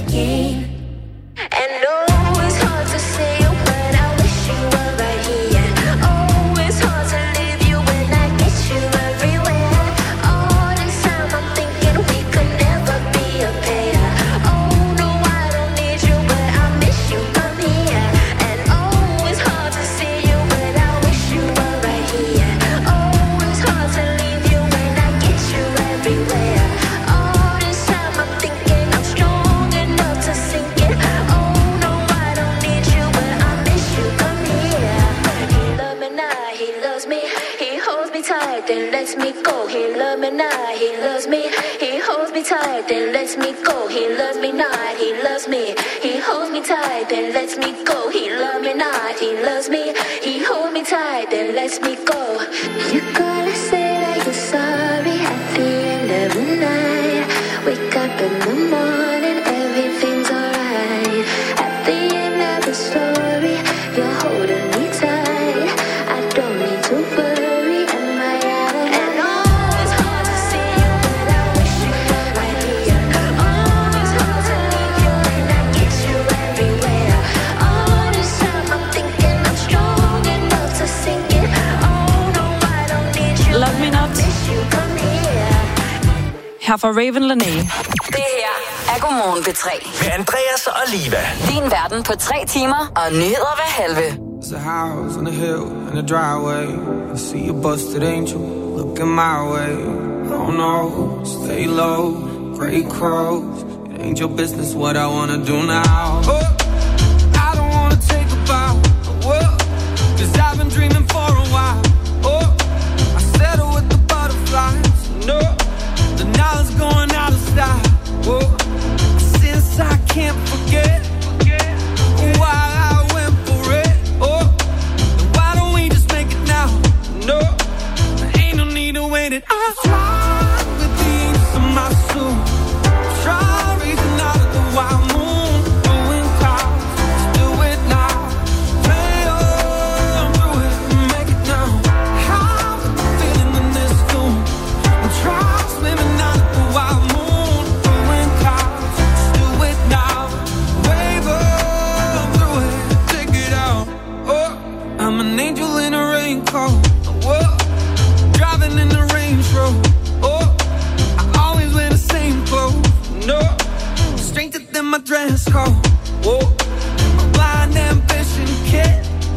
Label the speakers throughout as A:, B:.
A: again. And no, it's hard to say you, but I wish you were right here. Oh, it's hard to leave you when I get you everywhere. All this time I'm thinking we could never be a pair. Oh no, I don't need you, but I miss you, come here. And oh, it's hard to see you, but I wish you were right here. Oh, it's hard to leave you when I get you everywhere. All this time I'm thinking I'm strong enough to sink it. Oh no, I don't need you, but I miss you, come here. He loves me now, he loves me. He holds me tight, then lets me go. He loves me now, he loves me. He holds me tight, then lets me go. He loves me not, he loves me. He holds me tight, then lets me go. He loves me not, he loves me. He holds me tight, then lets me go. You gotta say that you're sorry at the end of the night. Wake up in the morning, everything's alright. At the end of the story, you're holding me tight. I don't need to worry, am I out of and oh, it's hard to see you, but I wish you were right here. Oh, it's hard to leave you when I get you everywhere. All this time I'm thinking I'm strong enough to sink it. Oh no, I don't need you,
B: Love Me Not.
A: miss you, come here.
B: Her fra Raven Lené.
C: Det her er Godmorgen P3.
D: Med Andreas og Liva.
C: Din verden på 3 timer og nyheder hver halve.
E: There's a house on a hill in a driveway. I see a busted angel looking my way. Oh no, stay low, gray crows. It ain't your business what I wanna do now. Oh, I don't wanna take a bow. Whoa, 'cause I've been dreaming for a while. Oh, I settle with the butterflies. No, the knowledge going out of style. Whoa, since I can't forget why I went for it. Oh, then why don't we just make it now? No, there ain't no need to wait it. I fly with the angels in my soul. Try reaching out at the wild moon. Doing clouds, let's do it now. Play on through it, make it now. How the feeling in this room? And try swimming out at the wild moon. Doing clouds, let's do it now. Wave on through it, take it out. Oh, I'm an angel in a raincoat. Whoa, driving in the Range Rover. Oh, I always wear the same clothes. No, straighter than my dress code. Whoa, my blind ambition kid.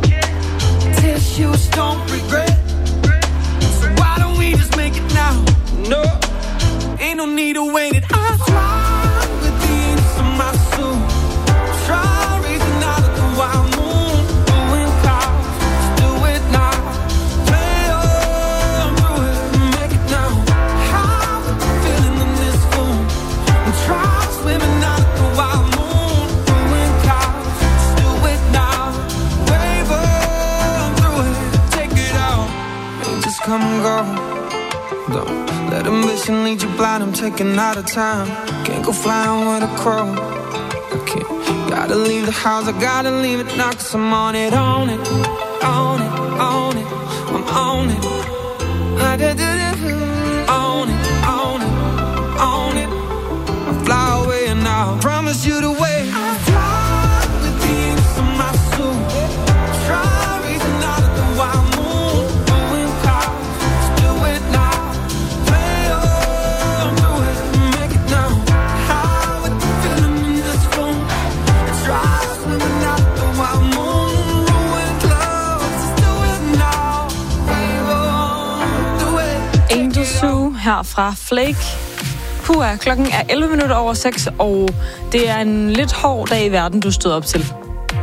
E: Tissues don't regret. So why don't we just make it now? No, ain't no need to wait it. I fly with the angels in my soul. Try reaching out at the wild moon. Doing clouds, let's do it now. Play on through it, make it now. How the feeling in this room? And try swimming out at the wild moon. Doing clouds, let's do it now. Wave on through it, take it out. Angels come and go. Don't let ambition lead you blind. I'm taking out of time. Can't go flying with a crow. I can't. Gotta leave the house. I gotta leave it now. 'Cause I'm on it, on it, on it, on it. I'm on it. I did it. On it, on it, on it. I fly away and now promise you the way. I fly with the angels in my soul. Try reaching out at the wild moon. Doing clouds, let's do it now. Play on through it, make it now. How with the feeling in this room? Try swimming out the wild moon. Ruined clouds, let's do it now. Wave on through it.
B: Angel Zoo her fra Flake. Puha, klokken er 11 minutter over 6, og det er en lidt hård dag i verden, du stod op til.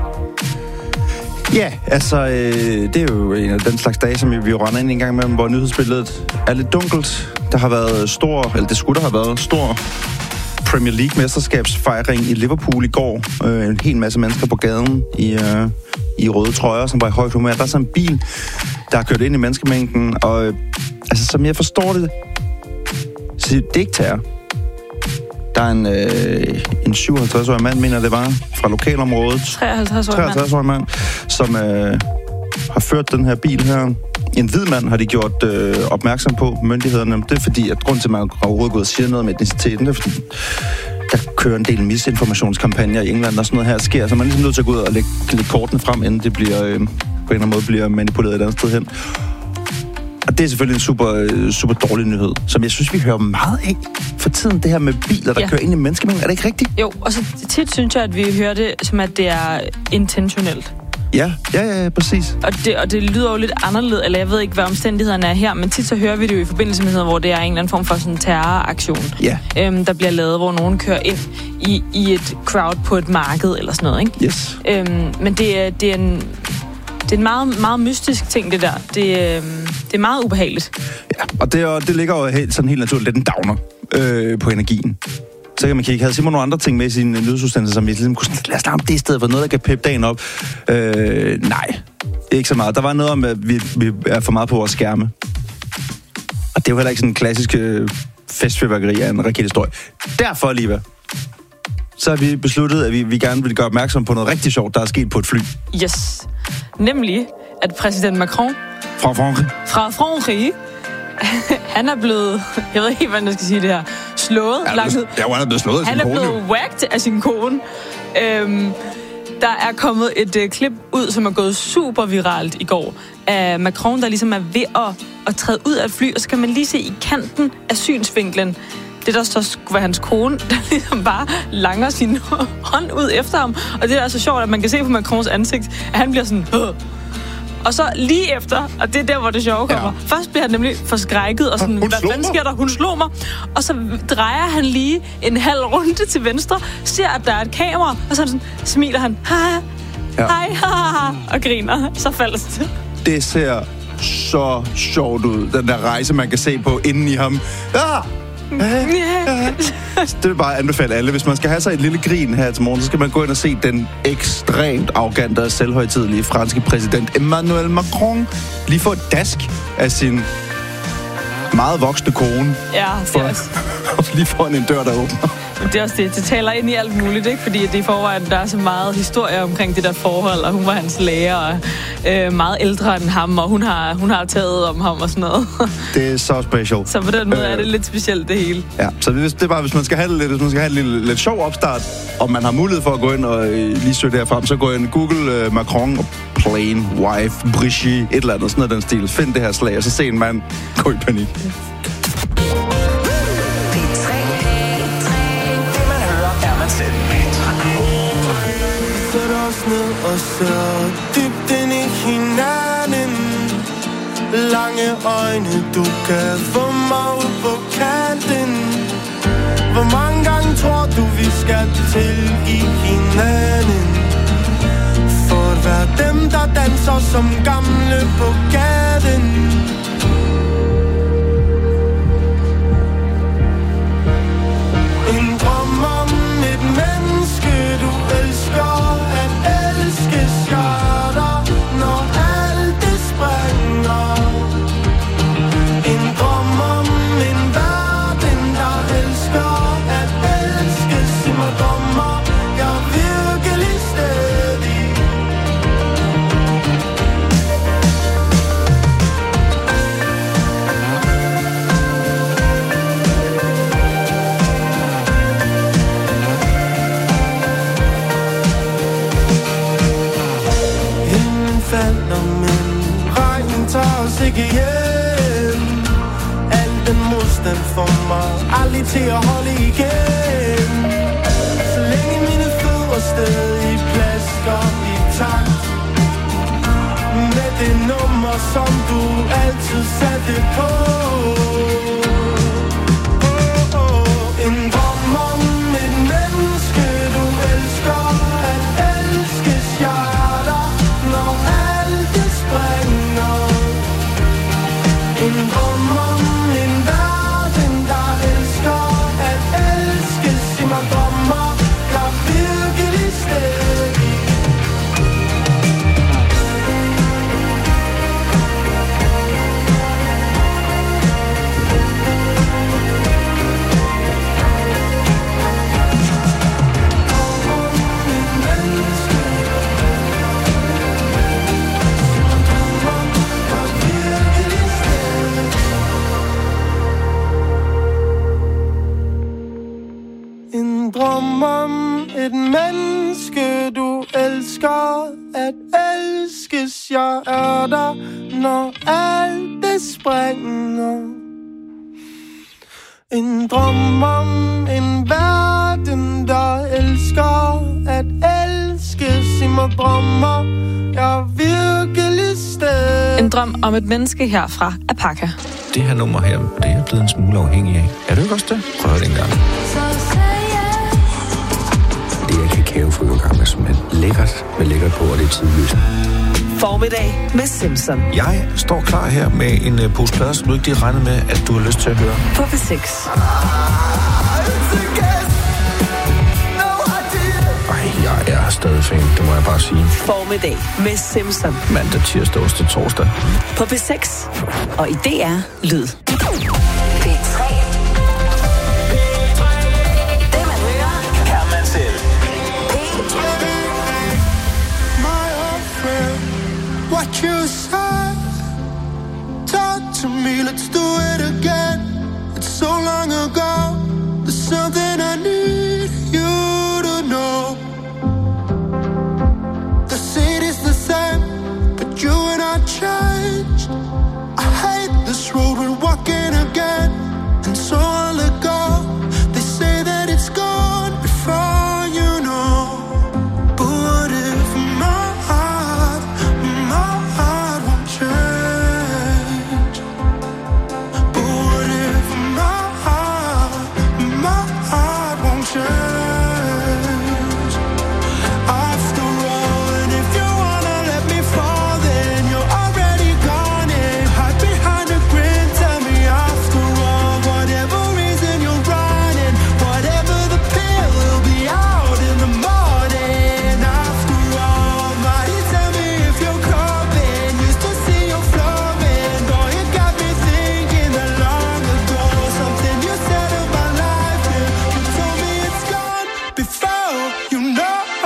F: Ja, altså, det er jo en af den slags dage, som vi render ind en gang imellem, hvor nyhedsbilledet er lidt dunkelt. Der har været det skulle der have været stor Premier League-mesterskabsfejring i Liverpool i går. En hel masse mennesker på gaden i røde trøjer, som var i højt humør. Der er sådan en bil, der har kørt ind i menneskemængden, og altså, som jeg forstår det, så det er ikke terror. Der er en 57-årig mand, mener det var, fra lokalområdet. 53-årig mand, som har ført den her bil her. En hvid mand har de gjort opmærksom på myndighederne. Det er fordi, at grund til, at man overhovedet går og siger noget om etniciteten, det er fordi, der kører en del misinformationskampagner i England, og sådan noget her sker, så man er ligesom nødt til at gå ud og lægge kortene frem, inden det bliver, på en eller anden måde bliver manipuleret et andet sted hen. Og det er selvfølgelig en super dårlig nyhed, som jeg synes, vi hører meget af for tiden, det her med biler, der kører ind i menneskemængden. Er det ikke rigtigt?
B: Jo, og så tit synes jeg, at vi hører det, som at det er intentionelt.
F: Ja, præcis.
B: Og det lyder jo lidt anderledes, eller jeg ved ikke, hvad omstændighederne er her, men tit så hører vi det jo i forbindelse med noget, hvor det er en eller anden form for sådan en terroraktion, der bliver lavet, hvor nogen kører ind i et crowd på et marked eller sådan noget, ikke?
F: Yes.
B: Men det er en meget, meget mystisk ting, det der. Det er meget ubehageligt.
F: Ja, og det ligger jo helt naturligt lidt en downer på energien. Så kan man kigge. Havde Simon nogle andre ting med i sin nyhedsudsendelse, som vi ligesom kunne sådan, lad os snakke om det i stedet for noget, der kan peppe dagen op? Nej, ikke så meget. Der var noget om, at vi er for meget på vores skærme. Og det er jo heller ikke sådan en klassisk festfyrværkeri af en rakethistorie. Derfor, Liva, så har vi besluttet, at vi gerne vil gøre opmærksom på noget rigtig sjovt, der er sket på et fly.
B: Yes. Nemlig, at præsident Macron fra Frankrig, han er blevet, jeg ved ikke, hvordan jeg skal sige det her, slået.
F: Han er blevet slået af sin kone.
B: Han er blevet whacked af sin kone. Der er kommet et klip ud, som er gået super viralt i går, af Macron, der ligesom er ved at træde ud af et fly, og så kan man lige se i kanten af synsvinklen, det der så skulle være hans kone, der ligesom bare langer sin hånd ud efter ham. Og det er så sjovt, at man kan se på Macrons ansigt, at han bliver sådan... Og så lige efter, og det er der, hvor det sjove kommer. Ja. Først bliver han nemlig forskrækket, og sådan, hvad fanden sker der? Hun slog mig. Og så drejer han lige en halv runde til venstre, ser, at der er et kamera, og så sådan, smiler han, hej, og griner så falsk.
F: Det ser så sjovt ud, den der rejse, man kan se på inden i ham. Det vil bare anbefale alle. Hvis man skal have sig et lille grin her til morgen, så skal man gå ind og se den ekstremt arrogante og selvhøjtidelige franske præsident Emmanuel Macron lige få et dask af sin meget voksne kone.
B: Ja, det er også.
F: Lige foran en dør, der åbner.
B: Det er også det. Det taler ind i alt muligt, ikke? Fordi det i forvejen, der er så meget historie omkring det der forhold, og hun var hans lærer, og meget ældre end ham, og hun har taget om ham og sådan noget. Det
F: er så special.
B: Så på den måde er det lidt specielt, det hele.
F: Ja, så det er bare, hvis man skal have en lidt sjov opstart, og man har mulighed for at gå ind og lige søge det her frem, så gå ind Google Macron og plain wife, Brigitte, et eller andet, sådan noget den stil. Find det her slag, og så se en mand gå i panik.
E: Ned og ser dybt ind i hinanden. Lange øjne, du kan få mig ud på kanten. Hvor mange gange tror du, vi skal tilgive hinanden? For at være dem, der danser som gamle på gaden. En drøm om et menneske, du elsker. Ikke hjem. Al den modstand får mig aldrig til at holde igen. Så længe mine fødder stadig plasker i takt med det nummer, som du altid satte på. En drøm om et menneske, du elsker. At elskes hjerter, når alt det springer. En drøm om en verden, der elsker at elske. Sig mig drømmer, jeg virkelig stadig. drøm om et menneske, du elsker at elskes. Jeg er der, når alt det springer. En drøm om en verden, der elsker at elskes. I mig drømmer jeg virkelig sted.
B: En drøm om et menneske her fra Apaka.
G: Det her nummer her, det er jeg blevet en smule afhængig af. Er du ikke også det? Prøv det en gang. Det er kakaofrøkar med smag. Lækkert på, og det er tidløst.
H: Formiddag med Simpson.
G: Jeg står klar her med en pose plader, som du ikke lige regnede med, at du har lyst til at høre.
H: På P6.
G: Jeg er stadig fan, det må jeg bare sige.
H: Formiddag med Simpson.
G: Mandag, tirsdag, onsdag, torsdag.
H: På P6 og i DR Lyd.
C: P3. Det man hører,
D: Kan man selv.
E: My old friend, what you say? Talk to me, let's do it again. It's so long ago. There's something I need you to know. The city's the same, but you and I changed. I hate this road we're walking again, and so I'll let go. They say that it's gone before you know. But what if my heart won't change? But what if my heart won't change? After all, and if you wanna let me fall, then you're already gone and hide behind a grin. Tell me after all, whatever reason you're running, whatever the pill, will be out in the morning. After all, might you tell me if you're coming? Used to see you flowing, though you got me thinking that long ago. Something you said in my life, yeah, you told me it's gone before you know.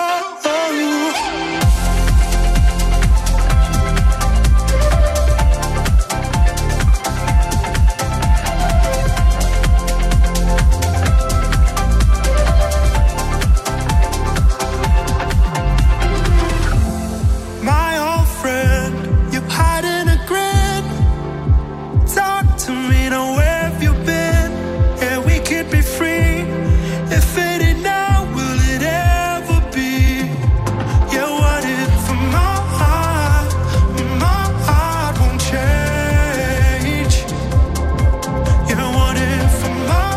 E: My old friend, you hide in a grin. Talk to me, now where have you been? Yeah, we could be free. If it ain't now, will it ever be? Yeah, what if my heart won't change? Yeah, what if my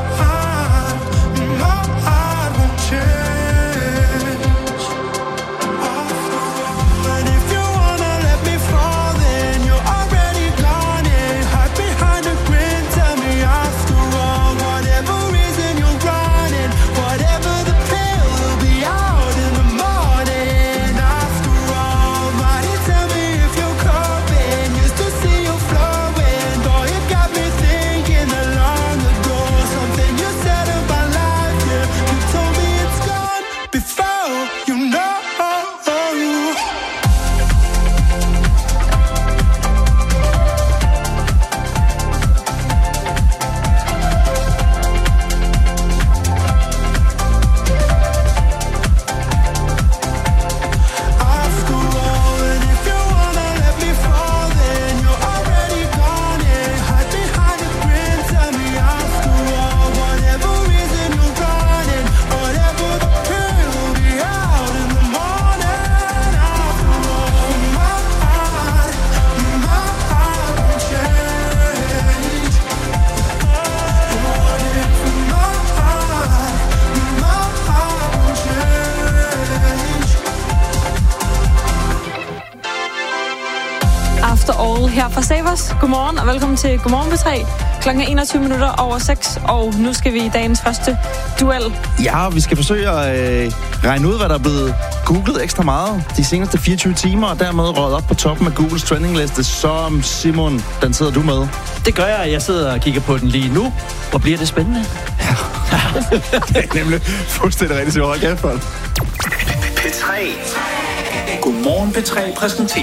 E: heart won't change? And if you wanna let me fall, then you're already gone and hide behind a grin. Tell me after all, whatever reason you're running, whatever the pill, will be out in the morning. After all, might you tell me if you're coming? Used to see you flowing, though you got me thinking that long ago. Something you said in my life, yeah, you told me it's gone before you know. After all, and if you wanna let me fall, then you're already gone and hide behind a grin. Tell me after all, whatever reason you're running, whatever the pill, will be out in the morning. After all, my heart won't change. What if my heart won't change?
B: After All her fra Savers. Godmorgen og velkommen til Godmorgen P3. Klokken er 21:21, og nu skal vi i dagens første duel.
F: Ja, vi skal forsøge at regne ud, hvad der er blevet googlet ekstra meget de seneste 24 timer, og dermed røget op på toppen af Googles trendingliste, som Simon, den sidder du med.
I: Det gør jeg. Jeg sidder og kigger på den lige nu. Hvor bliver det spændende?
F: Det er nemlig fuldstændig rigtigt, Simon. Hold kæft, folk.
D: P3. Godmorgen P3 præsenterer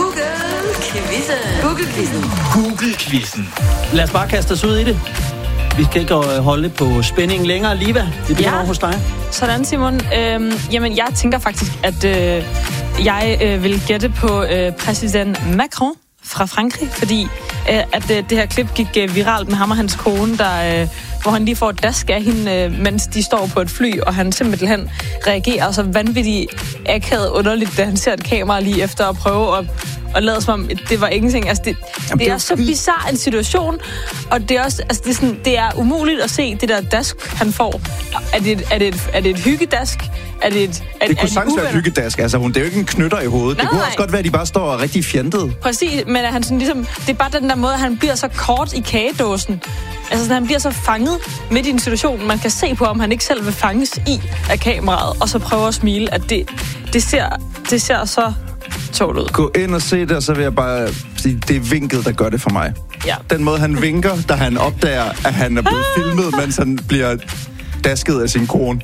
C: Google-quizzen.
D: Google-quizzen.
I: Lad os bare kaste os ud i det. Vi skal ikke holde på spændingen længere. Liva, det bliver over hos dig.
B: Sådan, Simon. Jamen, jeg tænker faktisk, at jeg vil gætte på præsident Macron fra Frankrig, fordi at det her klip gik viralt med ham og hans kone, hvor han lige får et dask af hende, mens de står på et fly, og han simpelthen reagerer så vanvittigt akavet underligt, da han ser et kamera lige efter at prøve at lade som om, det var ingenting. Altså, det er så bizarre en situation, og det er også, altså, det er umuligt at se det der dask, han får. Er det et hyggedask? Det
F: kunne sagtens være et hyggedask. Altså, det er jo ikke en knytter i hovedet.
B: Nej,
F: det kunne også godt være, at de bare står rigtig fjendede.
B: Præcis, men han sådan ligesom, det er bare den der måde, at han bliver så kort i kagedåsen. Altså, sådan, han bliver så fanget midt i en situation, man kan se på, om han ikke selv vil fanges i af kameraet, og så prøver at smile, at det ser så tålt ud.
F: Gå ind og se det, og så vil jeg bare sige, det er vinket, der gør det for mig.
B: Ja.
F: Den måde, han vinker, da han opdager, at han er blevet filmet, mens han bliver dasket af sin kone.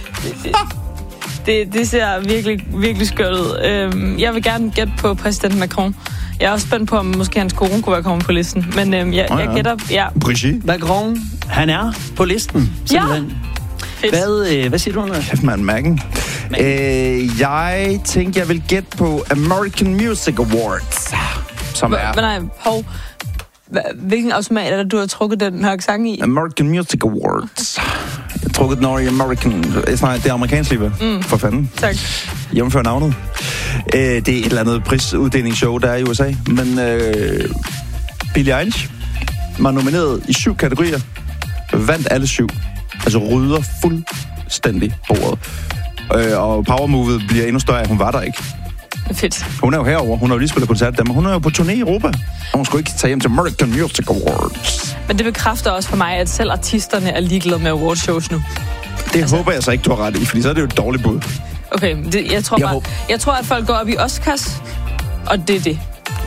B: Det ser virkelig, virkelig skørt ud. Jeg vil gerne gætte på præsident Macron. Jeg er også spændt på, om måske hans kone kunne være kommet på listen. Men jeg gætter, ja.
F: Brigitte.
I: Macron, han er på listen, simpelthen. Ja. Hvad siger du, Andreas?
F: Kæft, man, Mac'en. Jeg tænkte, jeg vil gætte på American Music Awards, som er...
B: Hvilken automat er det, du har trukket den her sang i?
F: American Music Awards. Jeg har trukket den over i American... det er amerikansk liv, for fanden.
B: Tak.
F: Jævnfør navnet. Det er et eller andet prisuddelingshow, der er i USA. Men Billie Eilish var nomineret i 7 kategorier. Vandt alle 7. Altså rydder fuldstændig bordet. Og powermovet bliver endnu større, hun var der ikke.
B: Fedt.
F: Hun er jo herovre. Hun har jo lige spillet koncert der, men hun er jo på turné i Europa. Og hun skulle ikke tage hjem til American Music Awards.
B: Men det bekræfter også for mig, at selv artisterne er ligeglade med awardshows nu.
F: Det håber jeg så ikke, du har ret i, fordi så er det jo et dårligt bud.
B: Okay, jeg tror, at folk går op i Oscars, og det er det.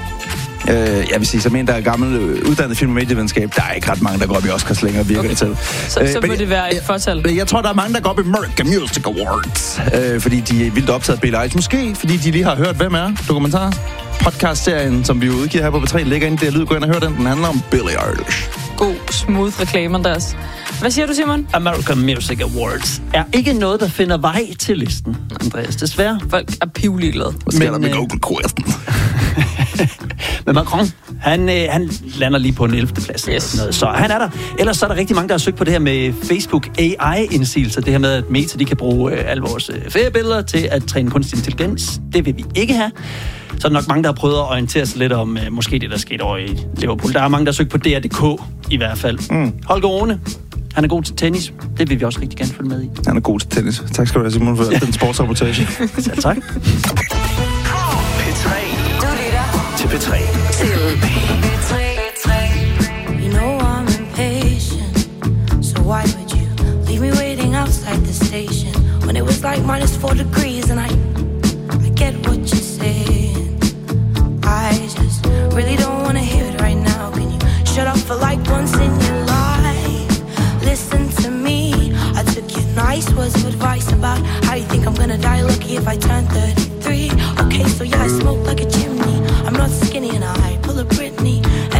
F: Jeg vil sige, som en, der er gammel uddannet film- og medievidenskab, der er ikke ret mange, der går op i Oscars længere, virker det til.
B: Så må det være et fortal.
F: Jeg tror, der er mange, der går op i American Music Awards, fordi de er vildt optaget af Billie Eilish. Måske, fordi de lige har hørt, hvem er dokumentar. Podcast-serien, som vi udgiver her på B3, ligger inde i det lyd. Gå ind og hør den. Den handler om Billie Eilish.
B: God, smooth reklame, Andreas. Hvad siger du, Simon?
I: American Music Awards er ikke noget, der finder vej til listen, Andreas, desværre.
B: Folk er pivligeglade.
F: Hvad sker der med Google Questen?
I: Men Macron, han lander lige på en 11. plads.
B: Yes.
I: Så han er der. Ellers så er der rigtig mange, der har søgt på det her med Facebook AI-indsigelser. Det her med, at Meta de kan bruge alle vores feriebilleder til at træne kunstig intelligens. Det vil vi ikke have. Så er der nok mange, der har prøvet at orientere sig lidt om måske det, der skete over i Liverpool. Der er mange, der har søgt på DR.dk i hvert fald. Holger Rune, han er god til tennis. Det vil vi også rigtig gerne følge med i.
F: Han er god til tennis. Tak skal du have, Simon, for den sportsreportage.
I: Selv tak.
D: P3.
C: Du lytter
D: Til P3.
C: P3.
J: You know I'm impatient, so why would you leave me waiting outside the station when it was like -4 degrees and I get what you're saying. I just really don't want to hear it right now. Can you shut up for like once in your life? Listen to me. I took your nice words of advice about how you think I'm gonna die lucky if I turn 33. Okay, so yeah, I smoke like a chimney. I'm not skinny and I pull a Britney.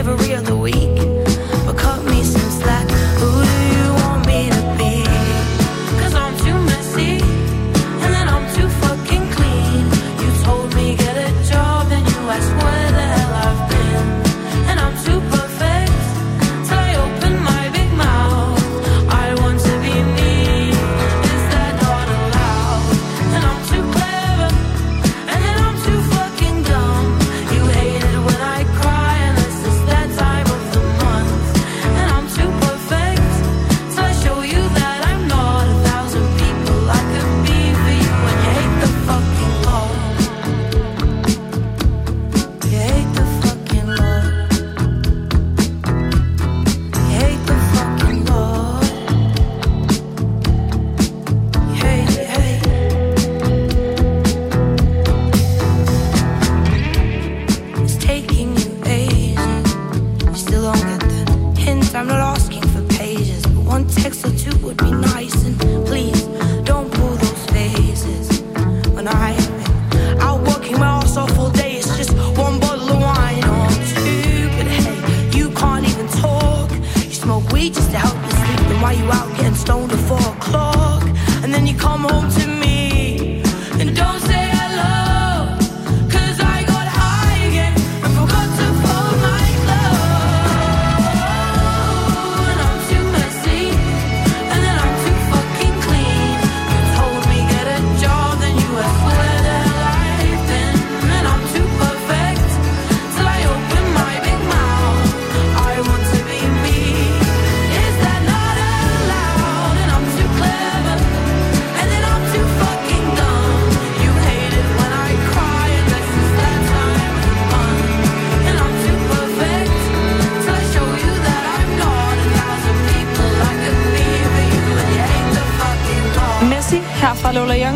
B: fra Lola Young.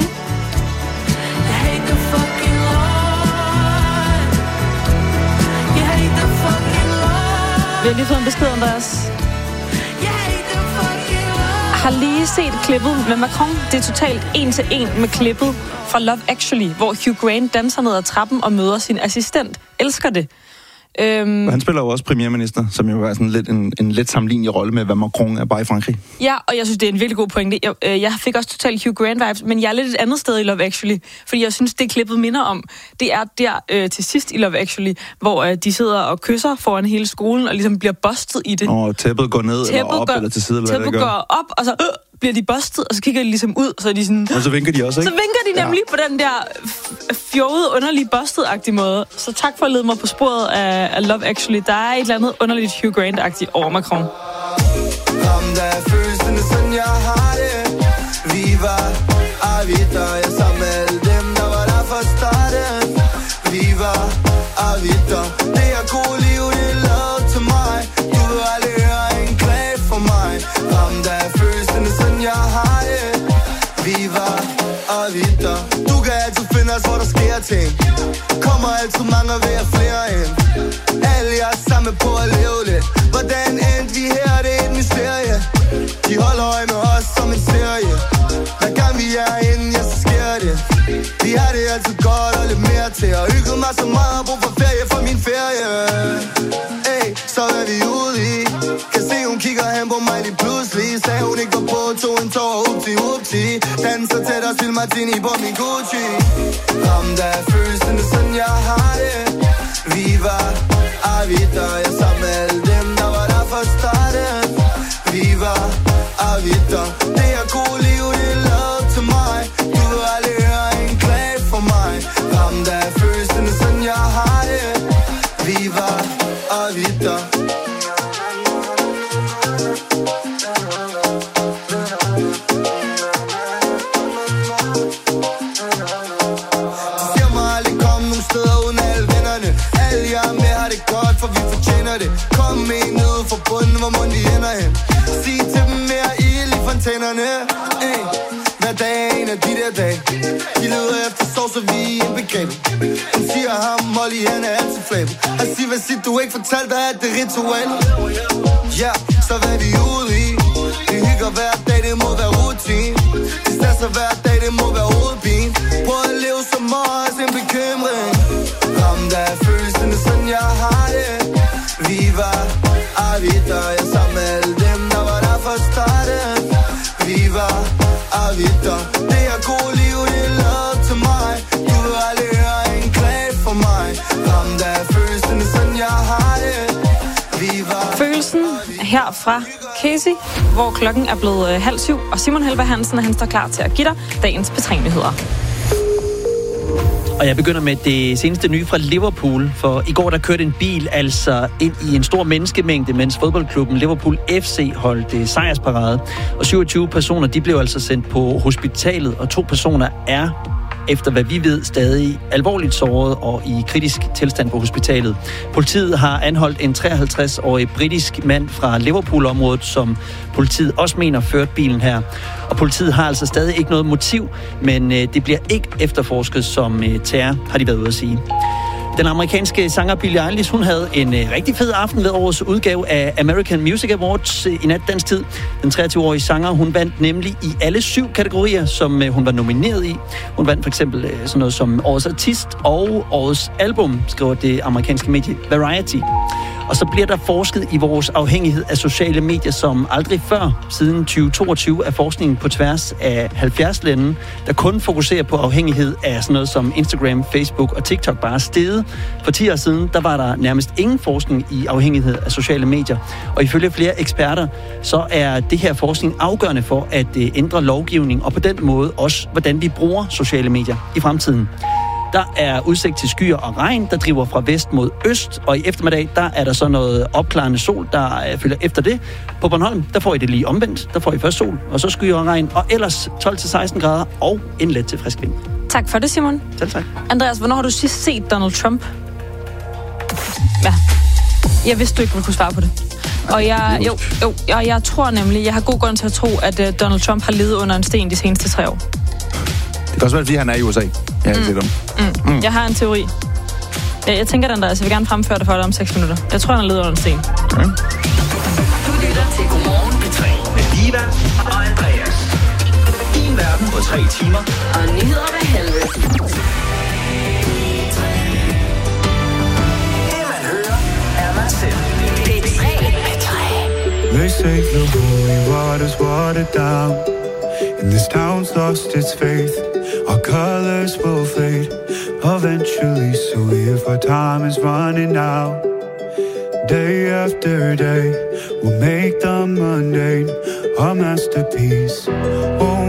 B: Vi har lige fået en besked, Andreas. Har lige set klippet med Macron. Det er totalt 1-til-1 med klippet fra Love Actually, hvor Hugh Grant danser ned ad trappen og møder sin assistent. Elsker det.
F: Han spiller jo også premierminister, som jo er sådan lidt en lidt sammenlignelig rolle med, hvad Macron er bare i Frankrig.
B: Ja, og jeg synes, det er en virkelig god pointe. Jeg fik også totalt Hugh Grant-vibes, men jeg er lidt et andet sted i Love Actually, fordi jeg synes, det klippet minder om, det er der til sidst i Love Actually, hvor de sidder og kysser foran hele skolen, og ligesom bliver bustet i det.
F: Og tæppet går ned, eller op, eller til side, eller hvad det gør.
B: Tæppet går op, og så bliver de bustet, og så kigger de ligesom ud, så er de sådan...
F: Og så vinker de også, ikke?
B: Så vinker de nemlig på den der fjolede, underlige busted-agtige måde. Så tak for at lede mig på sporet af Love Actually. Der er et eller andet underligt Hugh Grant-agtigt over Macron.
K: Ramt af følelserne, sådan jeg har det. Vi var avitter, jeg sammen med alle dem, der var der fra starten. Vi var avitter, det er gode liv, det er love til mig. Du vil aldrig høre en klage for mig. Ramt af følelserne, sådan jeg har det. Vi var avitter. Du kan altid finde os, hvor der sker ting. Kommer altid mange og vil flere ind. Alle jeg er sammen på at leve lidt. Hvordan endte vi her, det er et mysterie. De holder øje med os som en serie. Hver gang vi er inde, ja, så sker det. Vi har det altid godt og lidt mere til. Og hygget mig så meget og brug for ferie for min ferie. Ey, så er vi ude i. Kan se hun kigger hen på mig lige pludselig. Sagde hun ikke var på, tog en tår og upti. Danser tæt og spild martini på min Gucci. Ramt af følelserne, sådan jeg har det. Vi var avitter, jeg sammen med alle dem, der var der fra starten. Vi var avitter, det er gode liv, det er love til mig. Du vil aldrig høre en klage for mig. Ramt af følelserne, sådan jeg har det. Vi var avitter. For vi fortjener det. Kom med ned for bunden, hvor munden de ender hen. Sig til dem mere ild i fontænerne. Hver dag er en af de der dage. De leder efter sov, så vi er indbegrebet. Han siger ham, Molly, han er altid flabet. Han siger, hvad siger du ikke fortalte dig, at det er ritual. Ja, så hvad er vi ude i? Vi hygger hver dag, det må være rutine. Det stresser hver dag, det må være hovedpine. Prøv at leve som os, en bekymring. Ramt af følelserne, sådan jeg har det. Vi var avitter, jeg sammen med alle dem, der var der fra starten. Vi var avitter, det er gode liv, det er love til mig. Du vil aldrig høre en klage for mig. Ramt af følelserne, sådan jeg har det. Vi var
B: Følelsen her fra Casey, hvor klokken er blevet 6:30, og Simon Helberg Hansen, han står klar til at give dig dagens P3-nyheder.
I: Og jeg begynder med det seneste nye fra Liverpool, for i går der kørte en bil altså ind i en stor menneskemængde, mens fodboldklubben Liverpool FC holdt sejrsparade. Og 27 personer, de blev altså sendt på hospitalet, og 2 personer er, efter hvad vi ved, stadig alvorligt såret og i kritisk tilstand på hospitalet. Politiet har anholdt en 53-årig britisk mand fra Liverpool-området, som politiet også mener førte bilen her. Og politiet har altså stadig ikke noget motiv, men det bliver ikke efterforsket som terror, har de været ude at sige. Den amerikanske sanger Billie Eilish, hun havde en rigtig fed aften ved årets udgave af American Music Awards i nat dansk tid. Den 23-årige sanger, hun vandt nemlig i alle 7 kategorier, som hun var nomineret i. Hun vandt for eksempel sådan noget som årets artist og årets album, skriver det amerikanske medie Variety. Og så bliver der forsket i vores afhængighed af sociale medier som aldrig før. Siden 2022 er forskningen på tværs af 70 lande, der kun fokuserer på afhængighed af sådan noget som Instagram, Facebook og TikTok bare steget. For 10 år siden, der var der nærmest ingen forskning i afhængighed af sociale medier. Og ifølge flere eksperter, så er det her forskning afgørende for at ændre lovgivning, og på den måde også, hvordan vi bruger sociale medier i fremtiden. Der er udsigt til skyer og regn, der driver fra vest mod øst, og i eftermiddag, der er der så noget opklarende sol, der følger efter det. På Bornholm, der får I det lige omvendt. Der får I først sol, og så skyer og regn, og ellers 12-16 grader og en let til frisk vind.
B: Tak for det, Simon.
I: Selv tak.
B: Andreas, hvornår har du sidst set Donald Trump? Ja. Jeg vidste, du ikke ville kunne svare på det. Og jeg tror nemlig, jeg har god grund til at tro, at Donald Trump har levet under en sten de seneste 3 år.
F: kan også være, fordi han er i USA. Jeg har ikke set ham.
B: Jeg har en teori. Jeg tænker den der, så jeg vil gerne fremføre det for dig om 6 minutter. Jeg tror, han er ledet under en sten.
F: Okay.
D: Du lytter til Godmorgen P3 med Liva og Andreas. I en verden på 3 timer.
C: Og nyheder med helvede.
D: Det man hører, er man selv.
K: They say the holy water's watered down, and this town's lost its faith. Our colors will fade eventually, so if our time is running out, day after day, we'll make the mundane a masterpiece. Oh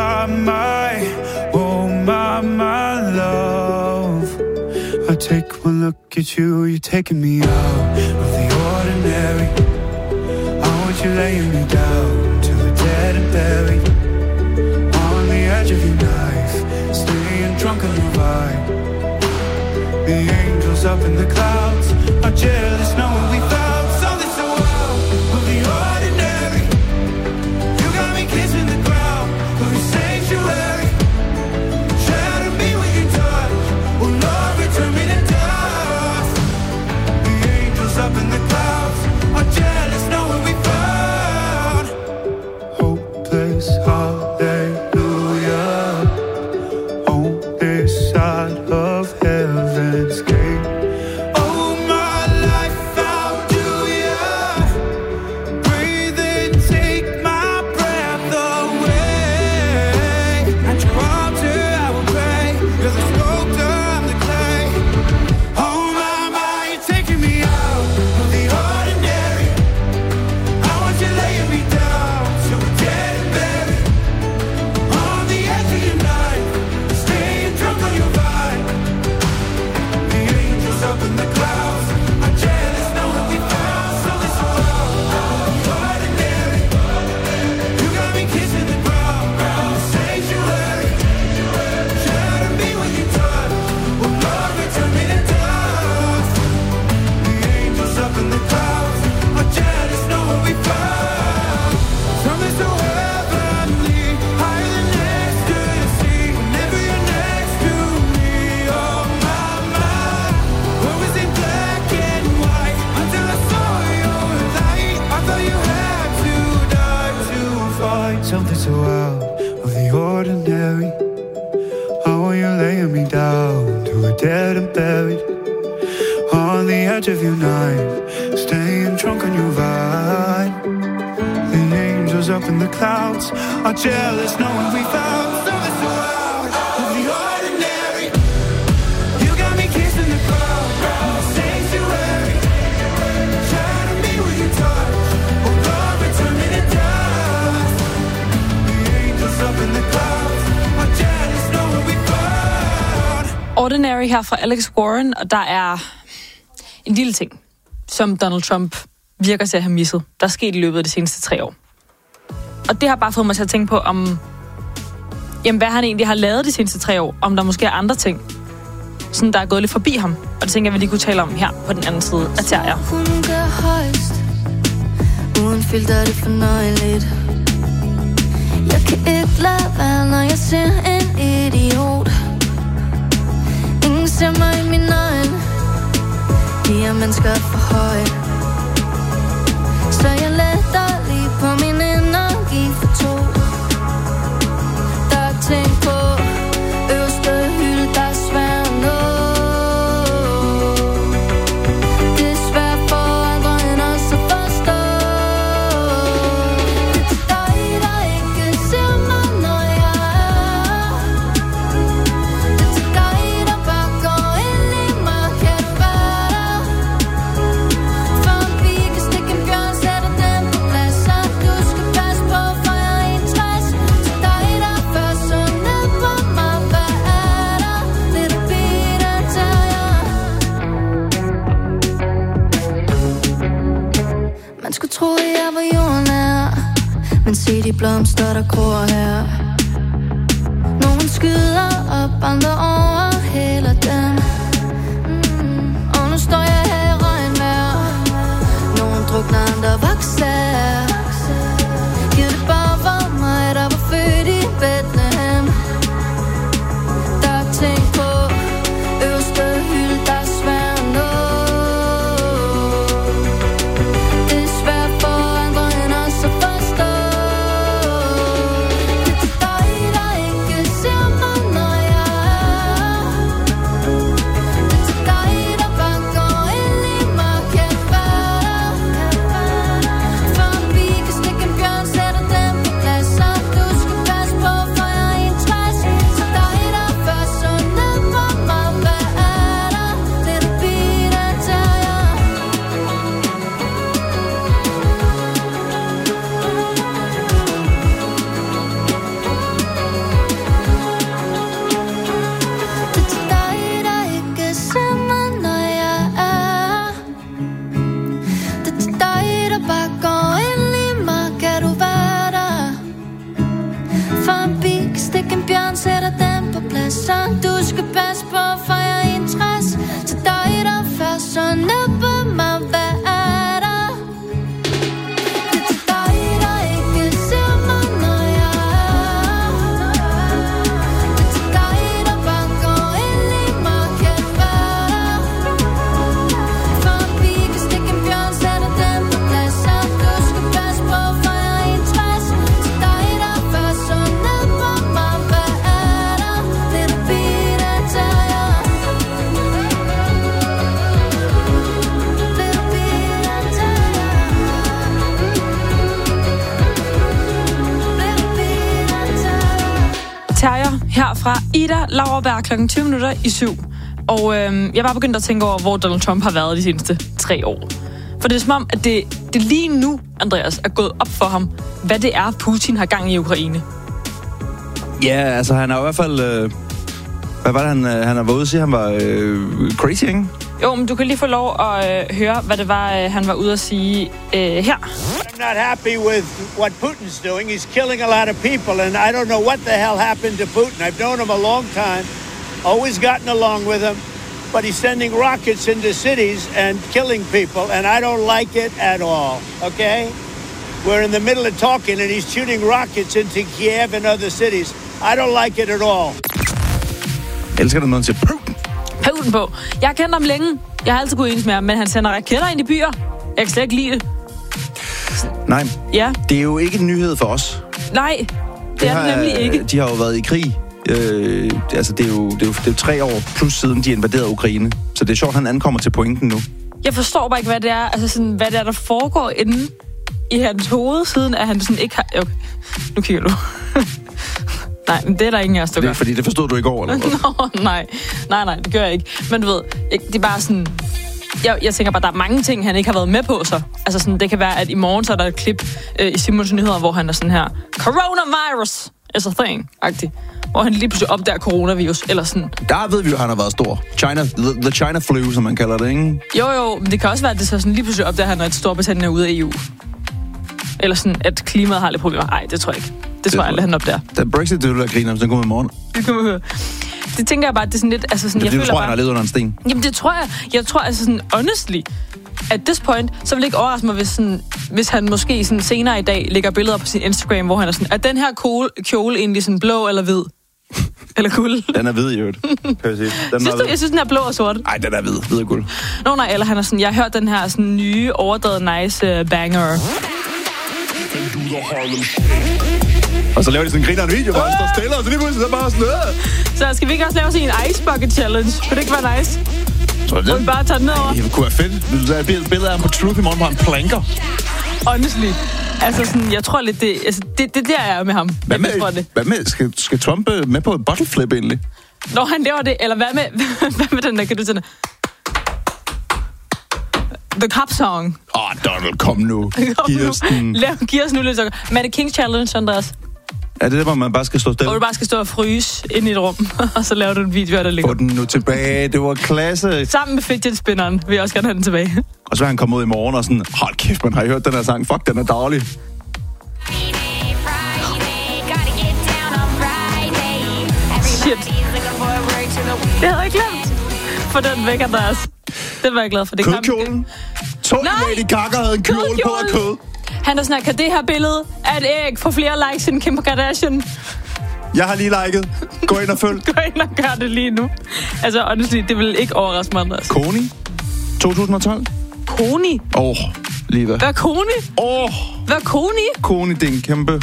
K: my love, I take one look at you, you're taking me out of the ordinary. You're laying me down till we're dead and buried on the edge of your knife, staying drunk on your vibe. The angels up in the clouds are jealous knowing we found something so wild of the ordinary. You got me kissing the ground of your sanctuary. Shadow me with your touch, oh Lord, return me to dust. The angels up in the clouds are jealous knowing we found hallelujah on this side of heaven's gate. Oh, my life found you, yeah. Breathe and take my breath away. At your altar I will pray. You're the sculptor, I'm the clay. Oh my, you're taking me out of the ordinary. I want you laying me down so we're dead and buried on the edge of your knife, staying drunk on your vibe. The angels up in the clouds are jealous knowing we found something so ordinary. You got me kissing the ground, sanctuary. Shadow me when you touch, oh Lord, return me to dust. The angels up in the clouds are jealous knowing we found something so heavenly, higher than ecstasy. Whenever you're next to me, oh my, what was in black and white until I saw your light. I thought you had to die to find something so out of the ordinary. Oh, you're laying me down to a dead and buried on the edge of your knife, staying drunk on your vibe. The angels up in the clouds are jealous knowing we found something so out of the ordinary. You got me kissing the ground, sanctuary. Shadow me with your touch, oh Lord, return me to dust. The angels up in the clouds are jealous knowing we found.
B: Ordinary her fra Alex Warren, og der er en lille ting, som Donald Trump virker til at have misset. Der er sket i løbet af de seneste 3 år. Og det har bare fået mig til at tænke på, om hvad han egentlig har lavet de seneste 3 år. Om der måske er andre ting, sådan der er gået lidt forbi ham. Og det tænker jeg, vi lige kunne tale om her på den anden side af Terrier.
J: Hun gør højst, uden filter det fornøjeligt. Jeg kan ikke lade være, når jeg ser en idiot. Ingen ser mig i mine øjne. De er mennesker for højt. Så jeg letter lige på min energi for 2. Der er ting på øverste hylde, der er svær at nå. Det er svært for andre end os at forstå. Det er til dig, der ikke ser mig, når jeg er. Det er til dig, der bare går ind i mig. Kan du være der? For en pige kan stikke en bjørn, sætter den på plads. Så du skal passe på, for jeg er 61. Til dig, der først så ned på mig. Hvad er der? Little Peter Terrier. Man skulle tro, at jeg var jordnær, men se de blomster, der gror her. Nogen skyder op, andre overhælder dem. Og nu står jeg her i regnvejr. Nogen drukner, andre vokser. Giv det bare var mig, der var født i Bethlehem.
A: pladser. Du skal passe på, for jeg er interesse til dig, der først så ned på mig. Hvad er der? Det er til dig, der ikke ser mig, når jeg er. Det er til dig, der bare går ind i mig, kan være der. For en pige kan stikke en bjørn, sætter den på pladser. Du skal passe på, for jeg er interesse til dig, der først så ned på mig. Hvad er der? Little bit af tager. Little bit af tager. Little bit af tager.
B: Terrier her fra Ida Lauerberg klokken 7:20. Og jeg var begyndt at tænke over, hvor Donald Trump har været de seneste 3 år. For det er som om, at det lige nu, Andreas, er gået op for ham, hvad det er, Putin har gang i Ukraine.
F: Ja, altså han er i hvert fald... hvad var det, han har været ude at sige? Han var crazy, ikke?
B: Jo, men du kan lige få lov at høre, hvad det var, han var ude at sige her.
L: I'm not happy with what Putin's doing. He's killing a lot of people, and I don't know what the hell happened to Putin. I've known him a long time, always gotten along with him, but he's sending rockets into cities and killing people, and I don't like it at all, okay? We're in the middle of talking, and he's shooting rockets into Kiev and other cities. I don't like it at all.
F: Jeg elsker, når nogen siger Putin.
B: Putin på. Jeg har kendt ham længe. Jeg har altid gået enig med ham, men han sender raketter ind i byer. Jeg kan slet ikke lide det.
F: Nej,
B: Ja.
F: det er jo ikke en nyhed for os.
B: Nej, det er det nemlig ikke.
F: De har jo været i krig. Altså, det er jo 3 år plus siden de invaderede Ukraine. Så det er sjovt, han ankommer til pointen nu.
B: Jeg forstår bare ikke, hvad det er, altså sådan, hvad det er, der foregår inde i hans hoved, siden at han sådan ikke har... Okay, nu kigger du. Nej, men det er der ingen af os, der gør.
F: Det er fordi, det forstod du i går, eller hvad?
B: Nå, nej, det gør jeg ikke. Men du ved, det er bare sådan... Jeg tænker bare, der er mange ting, han ikke har været med på, så. Altså sådan, det kan være, at i morgen så er der et klip i Simons Nyheder, hvor han er sådan her, coronavirus is a thing-agtig. Hvor han lige pludselig opdager coronavirus, eller sådan.
F: Der ved vi jo, at han har været stor. The China flu, som man kalder det, ikke?
B: Jo, men det kan også være, at det så sådan lige pludselig opdager han, at Storbritannien er ude af EU. Eller sådan, at klimaet har lidt problemer. Nej, det tror jeg ikke. Det tror jeg aldrig, han opdager.
F: Da Brexit, det vil være griner, hvis den kommer i morgen.
B: Det kan man høre. Det tænker jeg bare, det er sådan lidt... Altså sådan,
F: det er fordi,
B: jeg
F: du tror,
B: bare,
F: han har levet under en sten.
B: Jamen, det tror jeg. Jeg tror altså sådan, honestly, at this point, så vil det ikke overraske mig, hvis han måske sådan senere i dag lægger billeder på sin Instagram, hvor han er sådan, er den her kjole egentlig sådan blå eller hvid? Eller guld?
F: Den er hvid i øvrigt, kan jeg sige.
B: Jeg synes, den er blå og sort.
F: Nej, den er hvid og guld.
B: Nå nej, eller han er sådan, jeg har hørt den her sådan nye, overdrevet nice banger.
F: Og så laver de sådan en grinerende video, hvor han står stille, og så lige pludselig så bare sådan
B: Så skal vi ikke også lave sådan en ice bucket challenge? Kunne det ikke være nice?
F: Tror du det?
B: Og vi bare tager den nedover?
F: Det kunne være fedt. Vil du tage et billede af ham på Truth i morgen, hvor han planker?
B: Honestly. Altså sådan, jeg tror lidt, det der er med ham.
F: Hvad med? Skal Trump med på et bottle flip egentlig?
B: Når han laver det, eller hvad med den der, kan du sådan... The Cop Song.
F: Donald, kom nu.
B: Giv os nu lidt så. Men det King Challenge, Andreas.
F: Er det hvor man bare skal stå stille?
B: Hvor du bare skal stå og fryse ind i et rum, og så laver du en video, der ligger.
F: Få den nu tilbage, det var klasse.
B: Sammen med fidget spinneren vil jeg også gerne have den tilbage.
F: Og så vil han komme ud i morgen og sådan, hold kæft, man har I hørt den her sang? Fuck, den er dårlig.
B: Shit. Det havde jeg glemt. For den væk, Andreas. Den var jeg glad for.
F: Kødkjolen. Lady Gaga havde en kjole på af kød.
B: Han er sådan, kan det her billede af et æg få flere likes end Kim Kardashian?
F: Jeg har lige liket. Gå ind og følg.
B: Gå ind og gør det lige nu. Altså, honestly, det vil ikke overraske mig, Andreas.
F: Koni? 2012?
B: Koni?
F: Lige hvad?
B: Hvad er Koni? Hvad er Koni?
F: Koni, det er en kæmpe...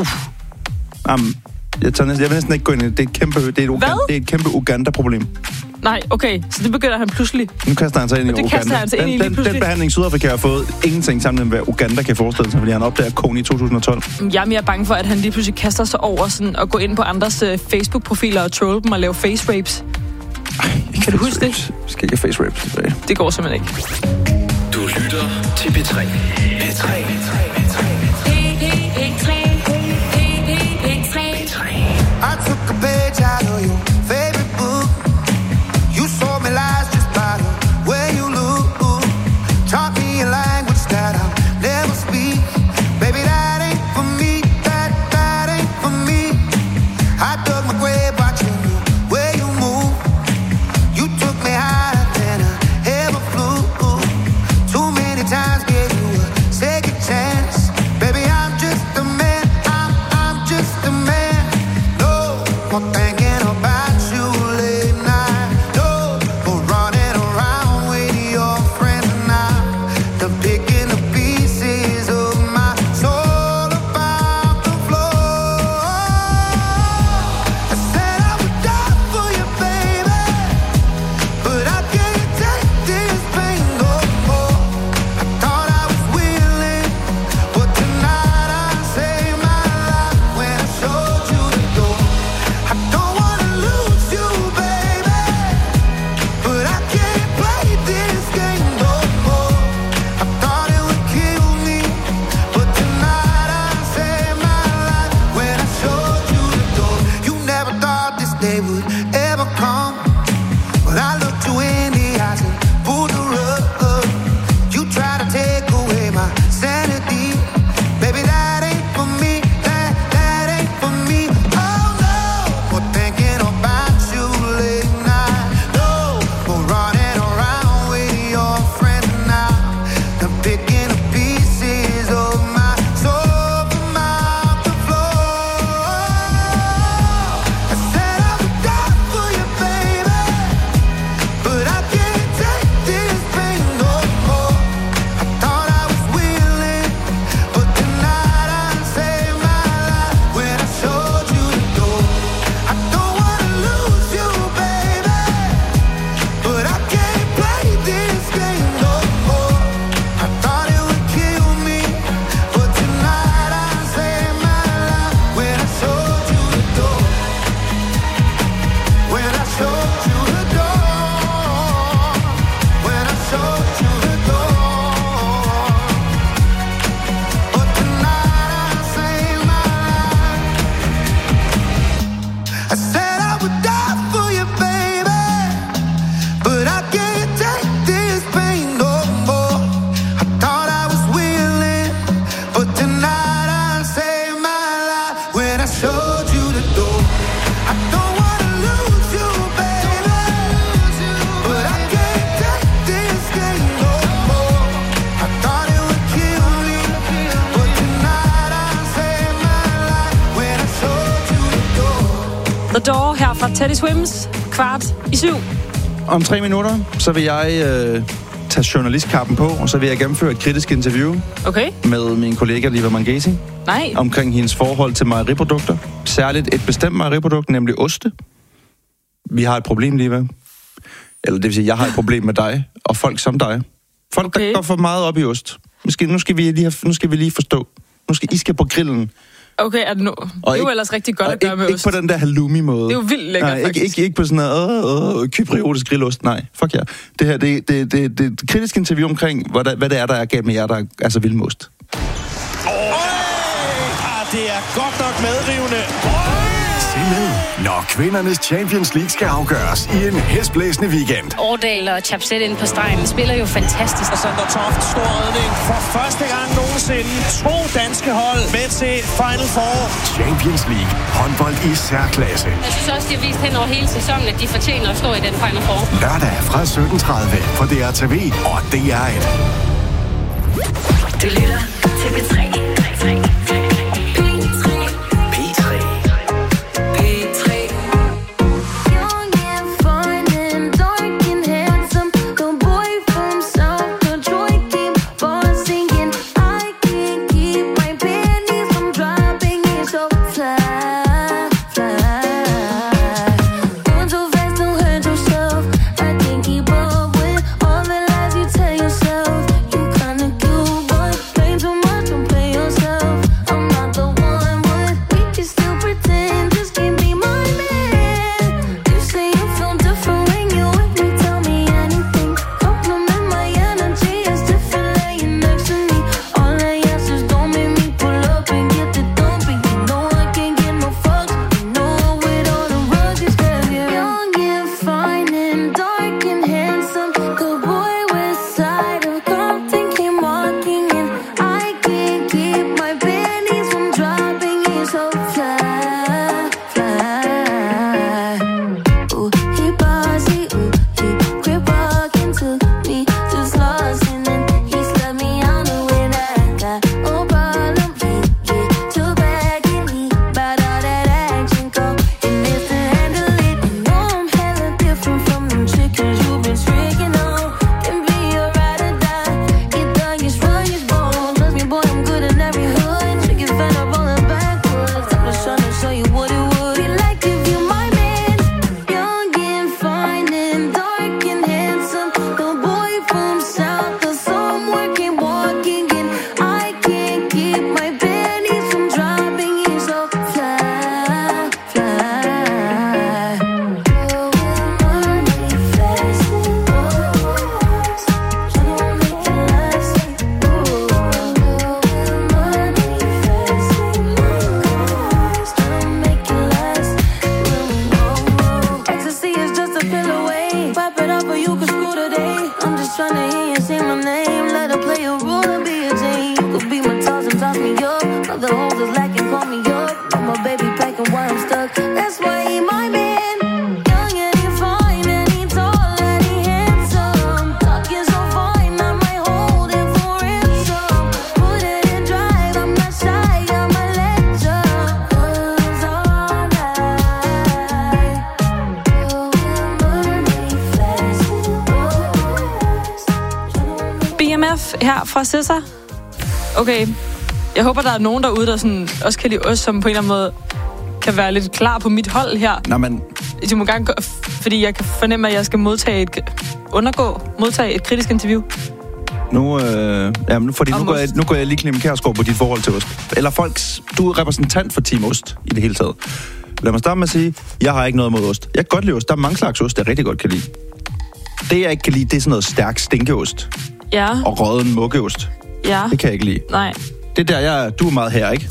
F: jeg vil næsten ikke gå ind i det. Det er et kæmpe Uganda-problem.
B: Nej, okay. Så det begynder han pludselig.
F: Nu kaster han sig ind i Uganda.
B: Kaster han sig ind i lige pludselig.
F: Den behandling, Sydafrika har fået, ingenting sammen med, hvad Uganda kan forestille sig, fordi han opdager Koni i 2012.
B: Jeg er mere bange for, at han lige pludselig kaster sig over sådan, og gå ind på andres Facebook-profiler og trolle dem og lave face rapes. Kan du huske det?
F: Vi skal ikke have face rapes tilbage.
B: Det går simpelthen ikke.
D: Du lytter til P3. P3.
K: I took a page out of your favorite book. You sold me lies just by the way you look. Taught me a language that I'll never speak. Baby, that ain't for me. That ain't for me. I dug my grave watching you.
B: The Door her fra Teddy Swims, 6:15.
F: Om 3 minutter, så vil jeg tage journalistkappen på, og så vil jeg gennemføre et kritisk interview med min kollega Liva Mangesi.
B: Nej.
F: Omkring hendes forhold til mejeriprodukter. Særligt et bestemt mejeriprodukt, nemlig oste. Vi har et problem, Liva. Eller det vil sige, jeg har et problem med dig, og folk som dig. Folk, der går for meget op i ost. Nu skal vi lige forstå. I skal på grillen.
B: Okay, er det nu? Det er jo ellers rigtig godt at gøre med ost.
F: Ikke på den der halloumi-måde.
B: Det er jo vildt lækkert, faktisk.
F: Ikke på sådan noget kypriotisk grillost. Nej, fuck ja. Det her, det er et kritisk interview omkring, hvad det er, der er galt med jer, der er så vild med ost.
M: Det er godt nok medrivende.
N: Se med, når kvindernes Champions League skal afgøres i en hæsblæsende weekend.
O: Årdal og Chapset ind på stregen spiller jo fantastisk.
M: Og Sander Toft, stor redning. For første gang nogensinde 2 danske hold med til Final Four.
N: Champions League. Håndbold i særklasse.
O: Jeg synes også, de har vist hen over hele sæsonen, at de fortjener at stå i den Final Four.
N: Lørdag fra 17:30 på DRTV og DR1.
C: Du lytter til P3.
B: Her fra Sissa. Okay. Jeg håber, der er nogen derude, der sådan også kan lide ost, som på en eller anden måde kan være lidt klar på mit hold her.
F: Nå, men...
B: De må gerne, fordi jeg kan fornemme, at jeg skal modtage et kritisk interview.
F: Nu går jeg lige Clemen Kjærsgaard på dit forhold til ost. Eller du er repræsentant for Team Ost i det hele taget. Lad mig starte med at sige, jeg har ikke noget mod ost. Jeg kan godt lide ost. Der er mange slags ost, jeg rigtig godt kan lide. Det, jeg ikke kan lide, det er sådan noget stærk stinkeost.
B: Ja.
F: Og rødden mukkeost.
B: Ja.
F: Det kan jeg ikke lide.
B: Nej.
F: Det er der, du er meget her, ikke?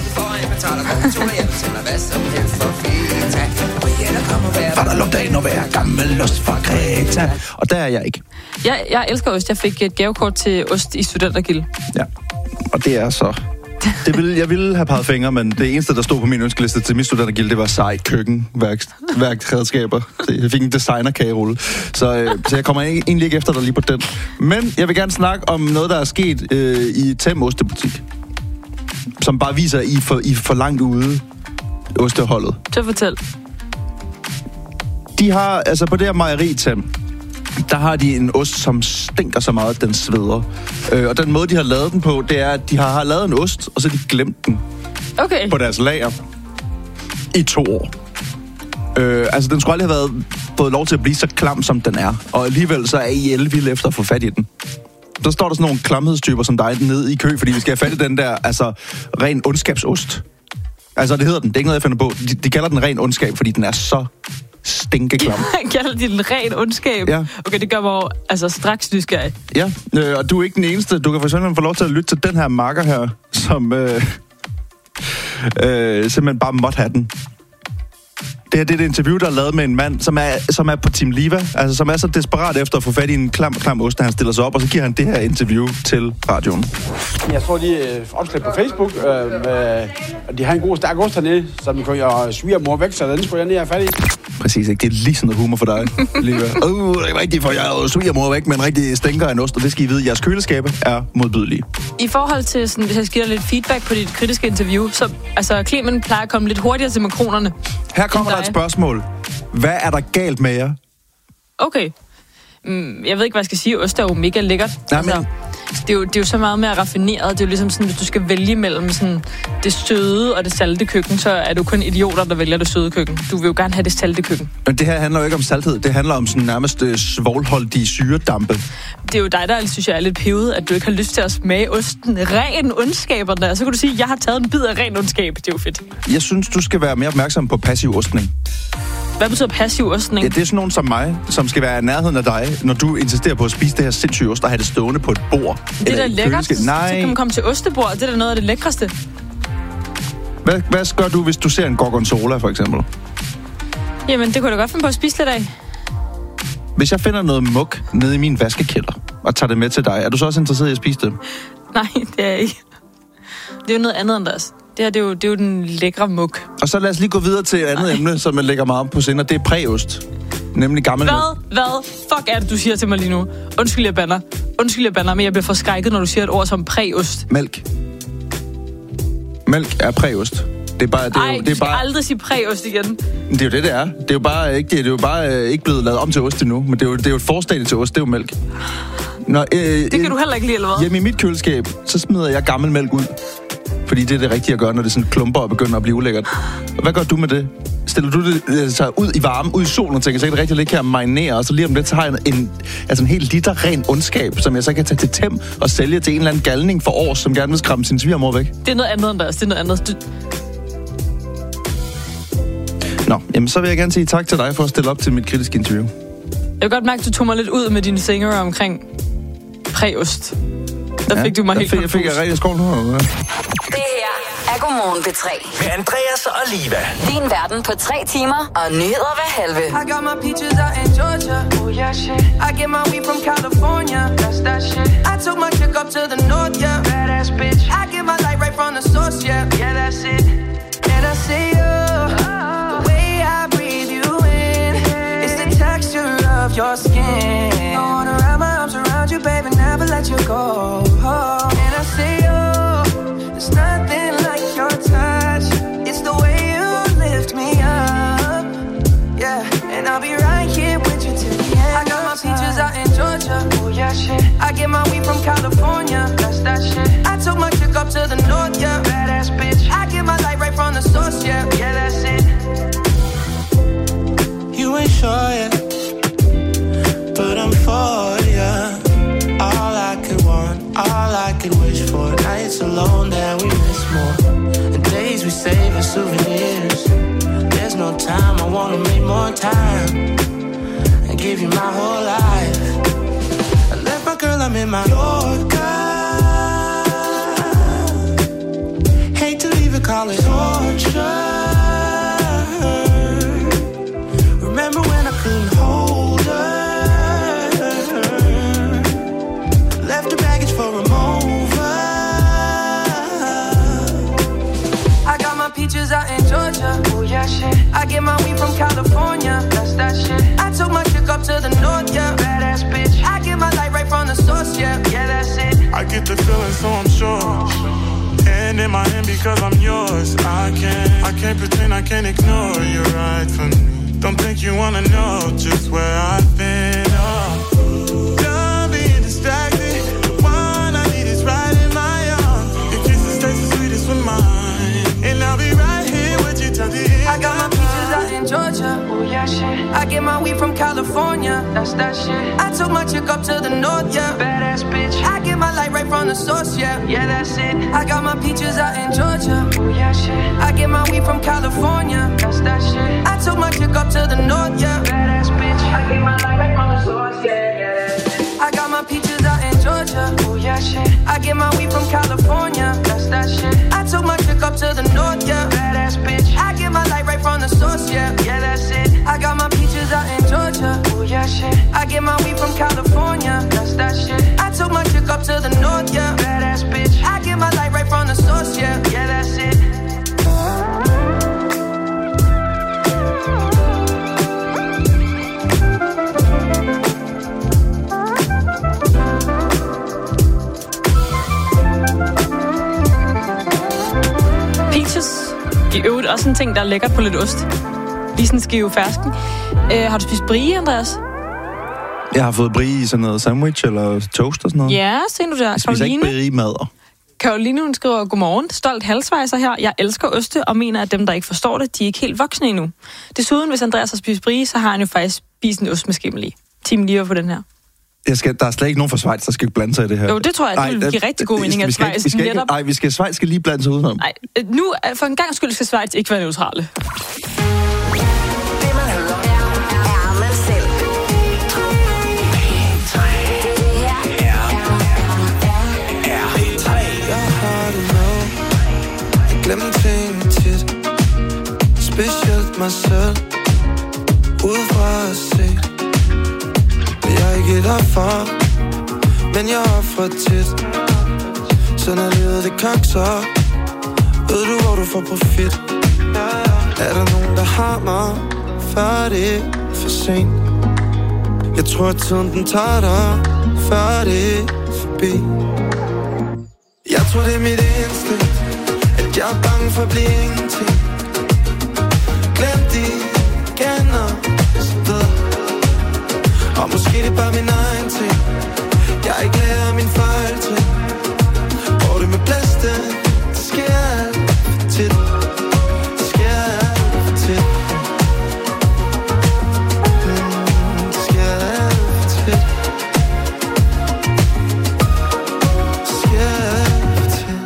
F: For der lugter ind at være gammel ost fra Kreta. Og der er jeg ikke.
B: Jeg elsker ost. Jeg fik et gavekort til ost i Studentergilde.
F: Ja, og det er så... Jeg ville have peget fingre, men det eneste, der stod på min ønskeliste til min Studentergilde, det var sejt køkkenværkredskaber. Jeg fik en designerkagerulle. Så jeg kommer egentlig ikke efter dig lige på den. Men jeg vil gerne snakke om noget, der er sket i Tem Ostebutik. Som bare viser, I for langt ude osteholdet.
B: Så fortæl.
F: De har, altså på det her mejeri, Tim, der har de en ost, som stinker så meget, at den sveder. Og den måde, de har lavet den på, det er, at de har lavet en ost, og så har de glemt den på deres lager i 2 år. Altså, den skulle aldrig have fået lov til at blive så klam, som den er. Og alligevel så er I elvilde efter at få fat i den. Så står der sådan nogle klamhedstyper som dig nede i kø, fordi vi skal have fat i den der, altså, ren ondskabsost. Altså, det hedder den. Det er ikke noget, jeg finder på. De kalder den ren ondskab, fordi den er så stinkeklam.
B: Kalder de den ren ondskab?
F: Ja.
B: Okay, det gør mig jo, altså straks nysgerrig.
F: Ja, og du er ikke den eneste. Du kan for eksempel få lov til at lytte til den her makker her, som simpelthen bare måtte have den. Det her, det er et interview, der er lavet med en mand, som er på Team Liva, altså som er så desperat efter at få fat i en klam ost, han stiller sig op, og så giver han det her interview til radioen.
P: Jeg tror, de opslag på Facebook, de har en god stærk ost hernede, som vi kan gøre svigermor væk, så den skulle jeg ned og fat i.
F: Præcis, ikke? Det er lige sådan noget humor for dig, Liva. Det er rigtigt, for jeg er jo svigermor væk, men rigtig stinker en ost, og det skal I vide, jeres køleskabe er modbydelige.
B: I forhold til, sådan, hvis jeg skal give dig lidt feedback på dit kritiske interview, så altså, Clement plejer at komme lidt hurtigere til makronerne.
F: Her kommer der et spørgsmål. Hvad er der galt med jer?
B: Okay. Jeg ved ikke, hvad jeg skal sige. Ost er jo mega lækkert.
F: Nej, men...
B: Det er jo så meget mere raffineret. Det er jo ligesom sådan, hvis du skal vælge mellem sådan, det søde og det salte køkken, så er du kun idioter, der vælger det søde køkken. Du vil jo gerne have det salte køkken.
F: Men det her handler jo ikke om salthed. Det handler om sådan nærmest svovlholdige syredampe.
B: Det er jo dig, der synes jeg er lidt pevet, at du ikke har lyst til at smage osten. Ren ondskaber der. Så kan du sige, at jeg har taget en bid af ren ondskab. Det er jo fedt.
F: Jeg synes, du skal være mere opmærksom på passiv ostning.
B: Hvad betyder passiv ostning?
F: Ja, det er sådan nogen som mig, som skal være i nærheden af dig, når du insisterer på at spise det her sindssyge ost og have det stående på et bord.
B: Det er da lækkert.
F: Nej.
B: Så kan man komme til ostebord. Det er da noget af det lækreste.
F: Hvad gør du, hvis du ser en gorgonzola, for eksempel?
B: Jamen, det kunne jeg da godt finde på at spise lidt af.
F: Hvis jeg finder noget muk nede i min vaskekælder og tager det med til dig, er du så også interesseret i at spise det?
B: Nej, det er jeg ikke. Det er jo noget andet end deres. Det her, det er jo den lækre muk.
F: Og så lad os lige gå videre til et andet emne, som man lægger meget på sinde, og det er præost. Nemlig gammel mælk.
B: Hvad fuck er det, du siger til mig lige nu? Undskyld, jeg bander, men jeg bliver forskrækket, når du siger et ord som præost.
F: Mælk. Mælk er præost. Det er bare,
B: du skal aldrig sige præost igen.
F: Det er jo det er. Det er jo bare ikke blevet lavet om til ost endnu, men det er jo et forstadie til ost, det er jo mælk.
B: Det kan du heller ikke lide, eller hvad?
F: Hjemme i mit køleskab, så smider jeg gammel mælk ud. Fordi det er det rigtige at gøre, når det sådan klumper og begynder at blive ulækkert. Hvad gør du med det? Stiller du det så ud i varme, ud i solen og tænker, så kan det rigtig ligge her og marinere, og så lige om lidt, så har jeg en hel liter ren ondskab, som jeg så kan tage til Tem og sælge til en eller anden galning for år, som gerne vil skræmme sin svigermor væk.
B: Det er noget andet end deres. Det er noget andet.
F: Nå, jamen så vil jeg gerne sige tak til dig for at stille op til mit kritiske interview.
B: Jeg kan godt mærke, at du tog mig lidt ud med dine singer omkring præost. Der fik du mig helt konfus.
F: Jeg fik rigtig skål nu.
C: Det her er Godmorgen P3.
D: Med Andreas og Liva.
C: Din verden på 3 timer og nyheder hver halve.
Q: I got my peaches out in Georgia. Oh yeah, shit. I get my weed from California. That's that shit. I took my chick up to the north, yeah. Badass bitch. I get my light right from the source, yeah. Yeah, that's it. And I say, the way I breathe you in, it's the texture of your skin. I wanna wrap my arms around you, baby, never let you go. And I say, there's nothing like your touch. It's the way you lift me up. Yeah, and I'll be right here with you till the end. I got my peaches out in Georgia. Oh yeah, shit. I get my weed from California. That's that shit. I took my chick up to the north, yeah. Badass bitch. I get my light right from the source, yeah. Yeah, that's it.
R: You ain't sure yet, but I'm for ya. All I could want, all I could wish for. Nights alone that we miss more, and days we save as souvenirs. There's no time, I wanna make more time and give you my whole life. I left my girl, I'm in my Yorker. Hate to leave it, call it torture. Remember when I couldn't hold her? Left the baggage for a mover.
Q: I got my peaches out in Georgia. Oh yeah, shit. I get my weed from California. That's that shit. I took my chick up to the north, yeah. Badass bitch. I get my light right from the source, yeah. Yeah, that's it.
R: I get the feeling, so I'm sure. And in my hand because I'm yours. I can't pretend, I can't ignore. You're right for me. Don't think you wanna know just where I've been. Oh, done being distracted. The one I need is right in my arms. Your kisses taste the sweetest with mine, and I'll be right here with you till the end.
Q: I got my peaches out in Georgia. Oh yeah, shit. I get my weed from California. That's that shit. I took my chick up to the north, yeah. Badass bitch. I get my light right from the source, yeah. Yeah, that's it. I got my peaches out in Georgia. Oh yeah, shit. I get my weed from California. That's that shit. I took my chick up to the north, yeah. Badass bitch. I get my light right from the source, yeah. Yeah, that's it. I got my peaches out in Georgia. Oh yeah, shit. I get my weed from California. That's that shit. I took my chick up to the north, yeah. Badass bitch. I get my light right from the source, yeah. Yeah, that's it. I got my peaches out in Georgia. Oh yeah, shit. I get my weed from California. That's that shit. I took my chick up to the north, yeah. Badass bitch. I get my light right from the source, yeah. Yeah, that's it.
B: Peaches. I øvrigt også en ting, der er lækkert på lidt ost. Lige sådan en skive fersken. Har du spist brie, Andreas?
F: Jeg har fået brie i sådan noget sandwich eller toast og sådan noget.
B: Ja, se nu der.
F: Jeg spiser ikke brie-mad.
B: Karoline, hun skriver, godmorgen, stolt halsvejser her. Jeg elsker oste og mener, at dem, der ikke forstår det, de er ikke helt voksne endnu. Desuden, hvis Andreas har spist brie, så har han jo faktisk spist en ost med skimmel i. Team Liver på den her.
F: Der er slet ikke nogen fra Schweiz, der skal ikke blande sig i det her.
B: Jo, det tror jeg, det vil give rigtig god mening, at Schweiz netop...
F: Schweiz skal lige blande sig udenom.
B: Nej, nu for en gang skyld skal Schweiz ikke være neutrale.
R: Glemmer ting tit, specielt mig selv, udefra at se. Jeg er ikke derfor, men jeg offrer tit. Så når livet det kakser, ved du hvor du får profit. Er der nogen der har mig, før det er for sent? Jeg tror at tiden den tager dig, før det er forbi. Jeg tror det er mit instinkt, at jeg er bange for at blive ingenting. Glem de kender så videre. Og måske det er bare min egen ting. Jeg ikke lærer min fejl til. Hvor det med blæsten, det sker alt for tit. Det sker alt for tit. Det sker alt for tit. Det sker alt for tit.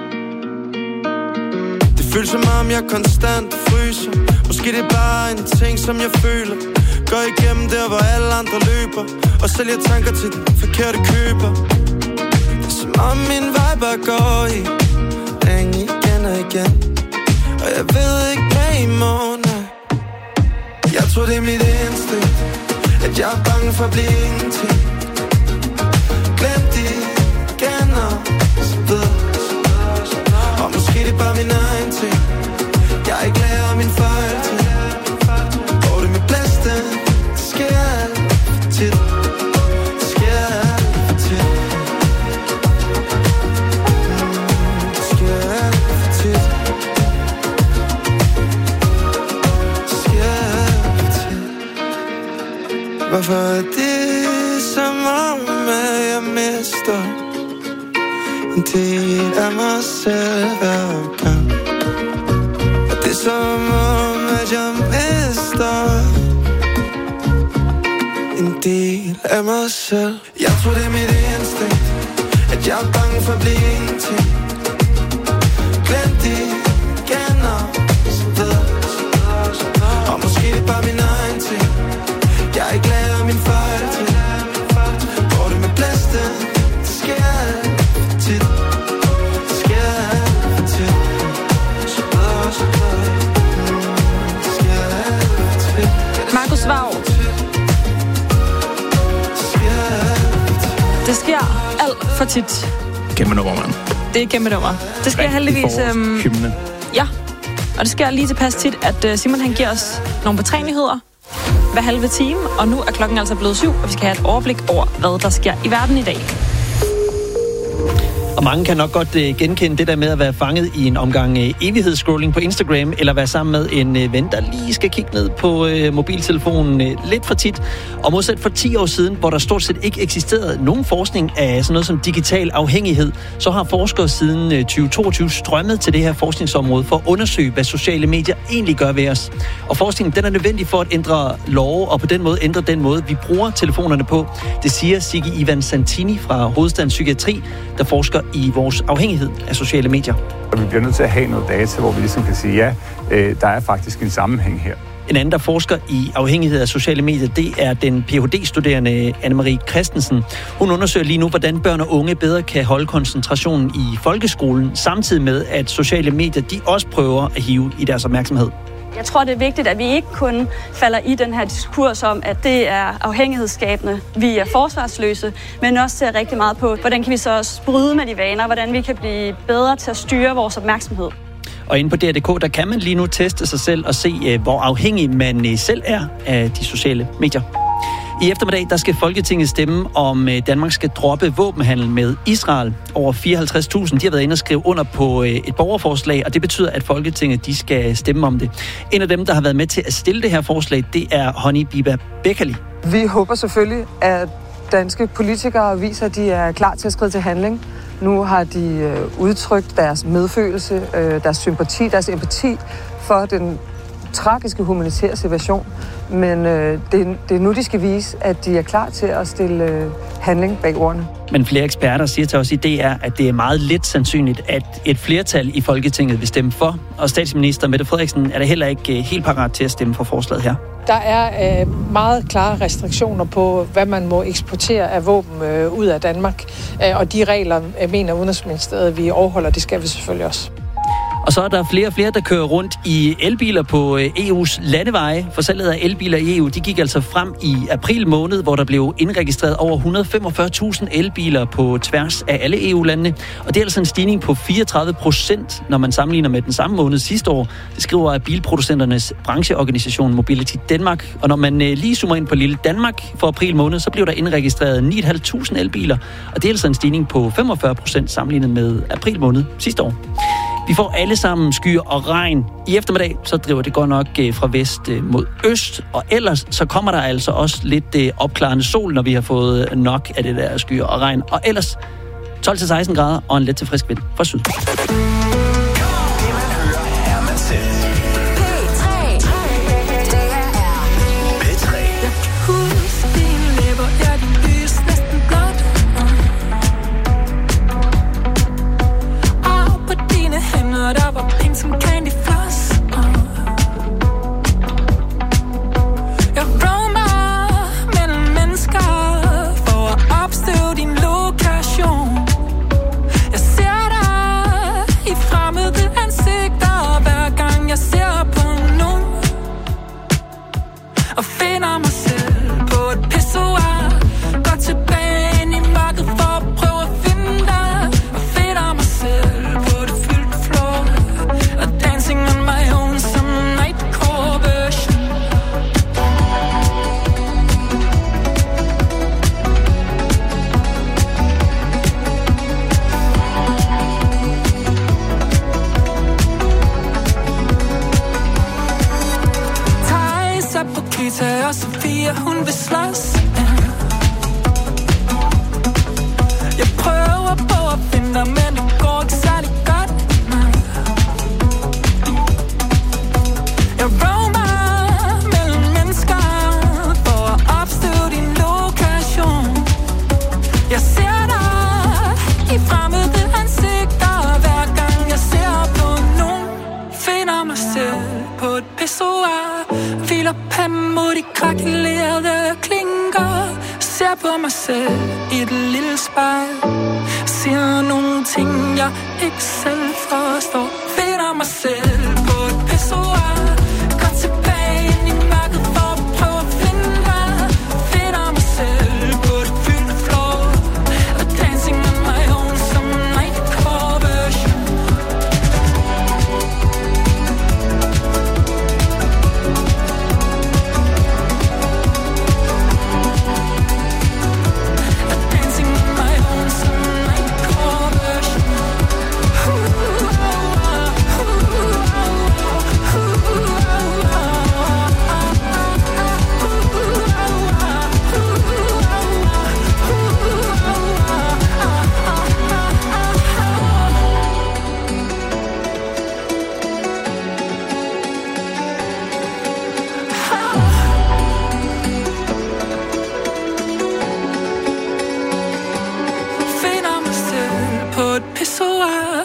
R: Det føles som om jeg konstant fryser. Måske det er bare en ting som jeg føler. Går igennem der, hvor alle andre løber, og sælger tanker til den forkerte køber. Det er som om min vej bare går i ring igen og igen. Og jeg ved ikke hvad i morgen er. Jeg tror det er mit instinkt, at jeg er bange for at blive ingenting. Glem de kender så videre. Og måske det er bare min egen ting. Jeg ikke lærer min fejl til. Hvor det med blæsten, det sker alt for tit. Det sker alt for tit. Det sker alt for tit. Det sker alt for tit. Hvorfor er det som om, at jeg mister en del af mig selv hver gang? Og det er som om, at jeg mister en del af mig selv. Jeg tror det er mit instinkt, at jeg er bange for at blive ingenting. Glem de kender så videre. Og måske det er bare min egen ting. Jeg ikke lærer min fejl til. Hvor det med blæsten, det sker alt for tit. Det sker alt for tit. Så videre, så videre. Det sker alt for tit.
B: Markus Vav. Det sker alt for tit.
F: Kæmpe nummer, mand.
B: Det er kæmpe nummer. Det sker heldigvis... ja, og det sker lige tilpas tit, at Simon han giver os nogle betrænyheder hver halve time, og nu er klokken altså blevet 7, og vi skal have et overblik over, hvad der sker i verden i dag.
I: Og mange kan nok godt genkende det der med at være fanget i en omgang evighedsscrolling på Instagram, eller være sammen med en ven, der lige skal kigge ned på mobiltelefonen lidt for tit. Og modsat for 10 år siden, hvor der stort set ikke eksisterede nogen forskning af sådan noget som digital afhængighed, så har forskere siden 2022 strømmet til det her forskningsområde for at undersøge, hvad sociale medier egentlig gør ved os. Og forskningen den er nødvendig for at ændre love, og på den måde ændre den måde, vi bruger telefonerne på. Det siger Sigge Ivan Santini fra Hovedstadens Psykiatri, der forsker i vores afhængighed af sociale medier.
S: Og vi bliver nødt til at have noget data, hvor vi ligesom kan sige, ja, der er faktisk en sammenhæng her.
I: En anden, der forsker i afhængighed af sociale medier, det er den Ph.D.-studerende Anne-Marie Christensen. Hun undersøger lige nu, hvordan børn og unge bedre kan holde koncentrationen i folkeskolen, samtidig med, at sociale medier de også prøver at hive i deres opmærksomhed.
T: Jeg tror, det er vigtigt, at vi ikke kun falder i den her diskurs om, at det er afhængighedsskabende, vi er forsvarsløse, men også ser rigtig meget på, hvordan kan vi så også bryde med de vaner, hvordan vi kan blive bedre til at styre vores opmærksomhed.
I: Og inde på DR.dk, der kan man lige nu teste sig selv og se, hvor afhængig man selv er af de sociale medier. I eftermiddag, der skal Folketinget stemme, om Danmark skal droppe våbenhandel med Israel. Over 54.000, de har været inde og skrive under på et borgerforslag, og det betyder, at Folketinget, de skal stemme om det. En af dem, der har været med til at stille det her forslag, det er Honey Biba Bekali.
U: Vi håber selvfølgelig, at danske politikere viser, at de er klar til at skride til handling. Nu har de udtrykt deres medfølelse, deres sympati, deres empati for den tragiske humanitære situation. Men det er nu, de skal vise, at de er klar til at stille handling bag ordene.
I: Men flere eksperter siger til os i DR, at det er meget lidt sandsynligt, at et flertal i Folketinget vil stemme for. Og statsminister Mette Frederiksen er da heller ikke helt parat til at stemme for forslaget her.
V: Der er meget klare restriktioner på, hvad man må eksportere af våben ud af Danmark. Og de regler, mener Udenrigsministeriet, vi overholder, det skal vi selvfølgelig også.
I: Og så er der flere og flere, der kører rundt i elbiler på EU's landeveje. For salget af elbiler i EU, de gik altså frem i april måned, hvor der blev indregistreret over 145.000 elbiler på tværs af alle EU-landene. Og det er altså en stigning på 34%, når man sammenligner med den samme måned sidste år. Det skriver bilproducenternes brancheorganisation Mobility Denmark. Og når man lige zoomer ind på lille Danmark for april måned, så blev der indregistreret 9.500 elbiler. Og det er altså en stigning på 45% sammenlignet med april måned sidste år. Vi får alle sammen skyer og regn. I eftermiddag så driver det godt nok fra vest mod øst, og ellers så kommer der altså også lidt opklarende sol, når vi har fået nok af det der skyer og regn. Og ellers 12-16 grader og en let til frisk vind fra syd.
W: Der var pink som candy floss. Jeg roamer mellem mennesker for at opstøve din lokation. Jeg ser dig i fremmede ansigter hver gang jeg ser på nogen, og finder mig selv på et pissoir. Går tilbage ind i mørket for at prøve at finde dig, og finder mig selv på det fyldte floor. Dancing on my own, some nightcore version. Thijs er på Kita, og Sofia, hun vil slås. Jeg prøver på at finde dig, men det går ikke særlig godt. Jeg roamer mellem mennesker for at opstøve din lokation. Jeg ser dig i fremmede ansigter hver gang jeg ser på nogen. Finder mig selv på et pissoir. Hviler panden mod de krakelerede klinker. Ser på mig selv i et lille spejl. Siger nogle ting jeg ikke selv forstår. Finder mig selv på et pissoir. Går tilbage ind i mørket for at prøve at finde dig. Finder mig selv på et fyldt floor. Og dancing on my own, some nightcore version. Dancing on my own, some nightcore version.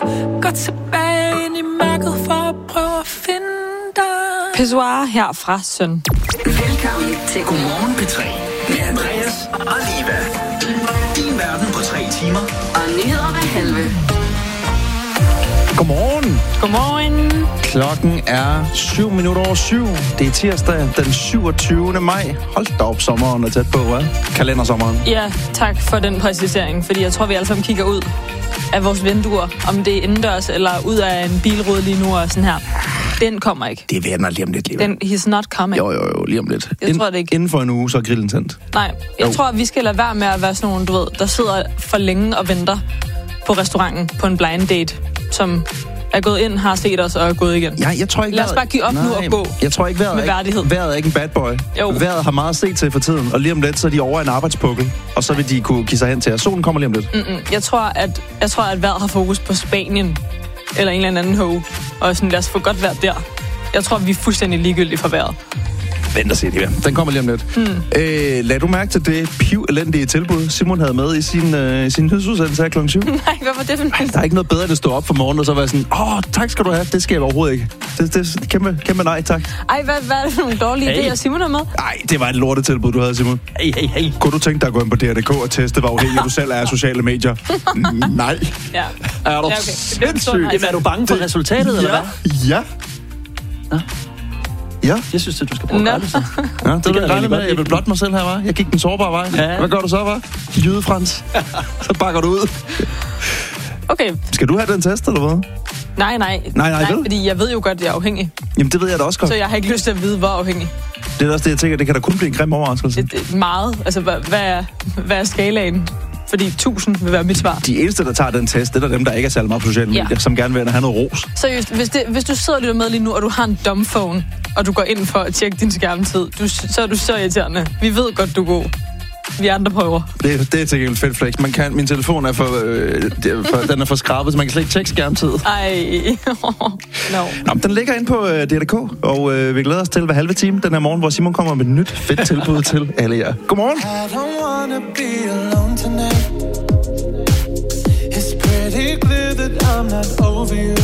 W: Gå tilbage ind i mørket for at prøve at finde dig.
B: Pissoir her fra Søn.
D: Velkommen til Godmorgen P3 med Andreas og Liva. Din verden på 3 timer.
C: Og nyheder ved halve.
F: Godmorgen.
B: Godmorgen.
F: Klokken er 7:07. Det er tirsdag den 27. maj. Hold da op, sommeren er tæt på, hva'? Kalendersommeren.
B: Ja, tak for den præcisering, fordi jeg tror, vi alle sammen kigger ud af vores vinduer, om det er indendørs eller ud af en bilrude lige nu og sådan her. Den kommer ikke.
F: Det vender lige om lidt, lige.
B: He's not coming.
F: Jo, lige om lidt.
B: Jeg tror det ikke.
F: Inden for en uge, så er grillen tændt.
B: Nej, jeg tror, vi skal lade være med at være sådan nogle, du ved, der sidder for længe og venter på restauranten på en blind date, som er gået ind, har set os og er gået igen.
F: Ja, jeg tror ikke,
B: lad os bare give op nu og gå.
F: Jeg tror ikke,
B: med værdighed.
F: Vejret er ikke en bad boy.
B: Jo.
F: Vejret har meget at se til for tiden, og lige om lidt, så er de over en arbejdspukkel, og så vil de kunne give sig hen til, at solen kommer lige om lidt.
B: Jeg tror, at vejret har fokus på Spanien, eller en eller anden hove, og sådan, lad os få godt vejr der. Jeg tror, vi er fuldstændig ligegyldige for vejret.
F: Vent og se det, ja. Den kommer lige om lidt. Lad du mærke til det piv-elendige tilbud, Simon havde med i sin nyhedsudsendelse her kl. 7?
B: Nej, hvad var det for noget?
F: Der er ikke noget bedre, end at stå op for morgenen, og så være sådan, tak skal du have. Det skal jeg overhovedet ikke. Det er kæmpe nej, tak.
B: Ej, hvad er det for nogle dårlige idéer, Simon har med?
F: Nej, det var et lortetilbud, du havde, Simon.
I: Hey. Kunne
F: du tænke dig at gå ind på DRDK og teste, hvor afhængig du selv er af sociale medier? Nej.
B: Ja.
F: Er du
I: sindssygt? Er du bange for resultatet, eller hvad?
F: Ja. Ja.
I: Jeg synes, at du skal prøve at det.
F: Ja, det vil jeg regne med. Jeg vil blotte mig selv her, var. Jeg gik den sårbare vej. Ja. Hvad gør du så, var? Jydefrans. Så bakker du ud.
B: Okay.
F: Skal du have den test, eller hvad?
B: Nej, fordi jeg ved jo godt, at jeg er afhængig.
F: Jamen, det ved jeg da også godt.
B: Så jeg har ikke lyst til at vide, hvor afhængig.
F: Det er også det, jeg tænker. Det kan da kun blive en grim overraskelse.
B: Meget. Altså, hvad er skalaen? Fordi 1000 vil være mit svar.
F: De eneste, der tager den test, det er dem, der ikke er særlig meget på sociale medier, som gerne vil have noget ros.
B: Seriøst, hvis du sidder og lytter med lige nu, og du har en dumbphone, og du går ind for at tjekke din skærmtid, så er du så irriterende. Vi ved godt, du er god. Vi andre prøver.
F: Det er til gengæld fedt flex. Min telefon er den er for skrabet, så man kan slet ikke tjekke skærmtid.
B: Ej. No.
F: Nå, den ligger inde på DRDK, og vi glæder os til hver halve time den her morgen, hvor Simon kommer med et nyt fedt tilbud til alle jer. Godmorgen.
R: I don't wanna be alone tonight. It's pretty clear that I'm not over you.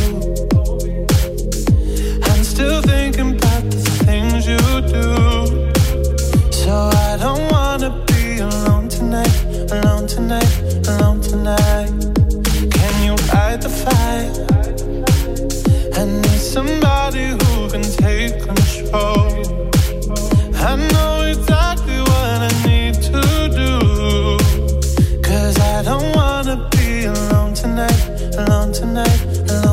R: I'm still thinking about the things you do. So I don't wanna be alone tonight, alone tonight, alone tonight. Can you fight the fight? I need somebody who can take control. I know exactly what I need to do. 'Cause I don't wanna be alone tonight, alone tonight, alone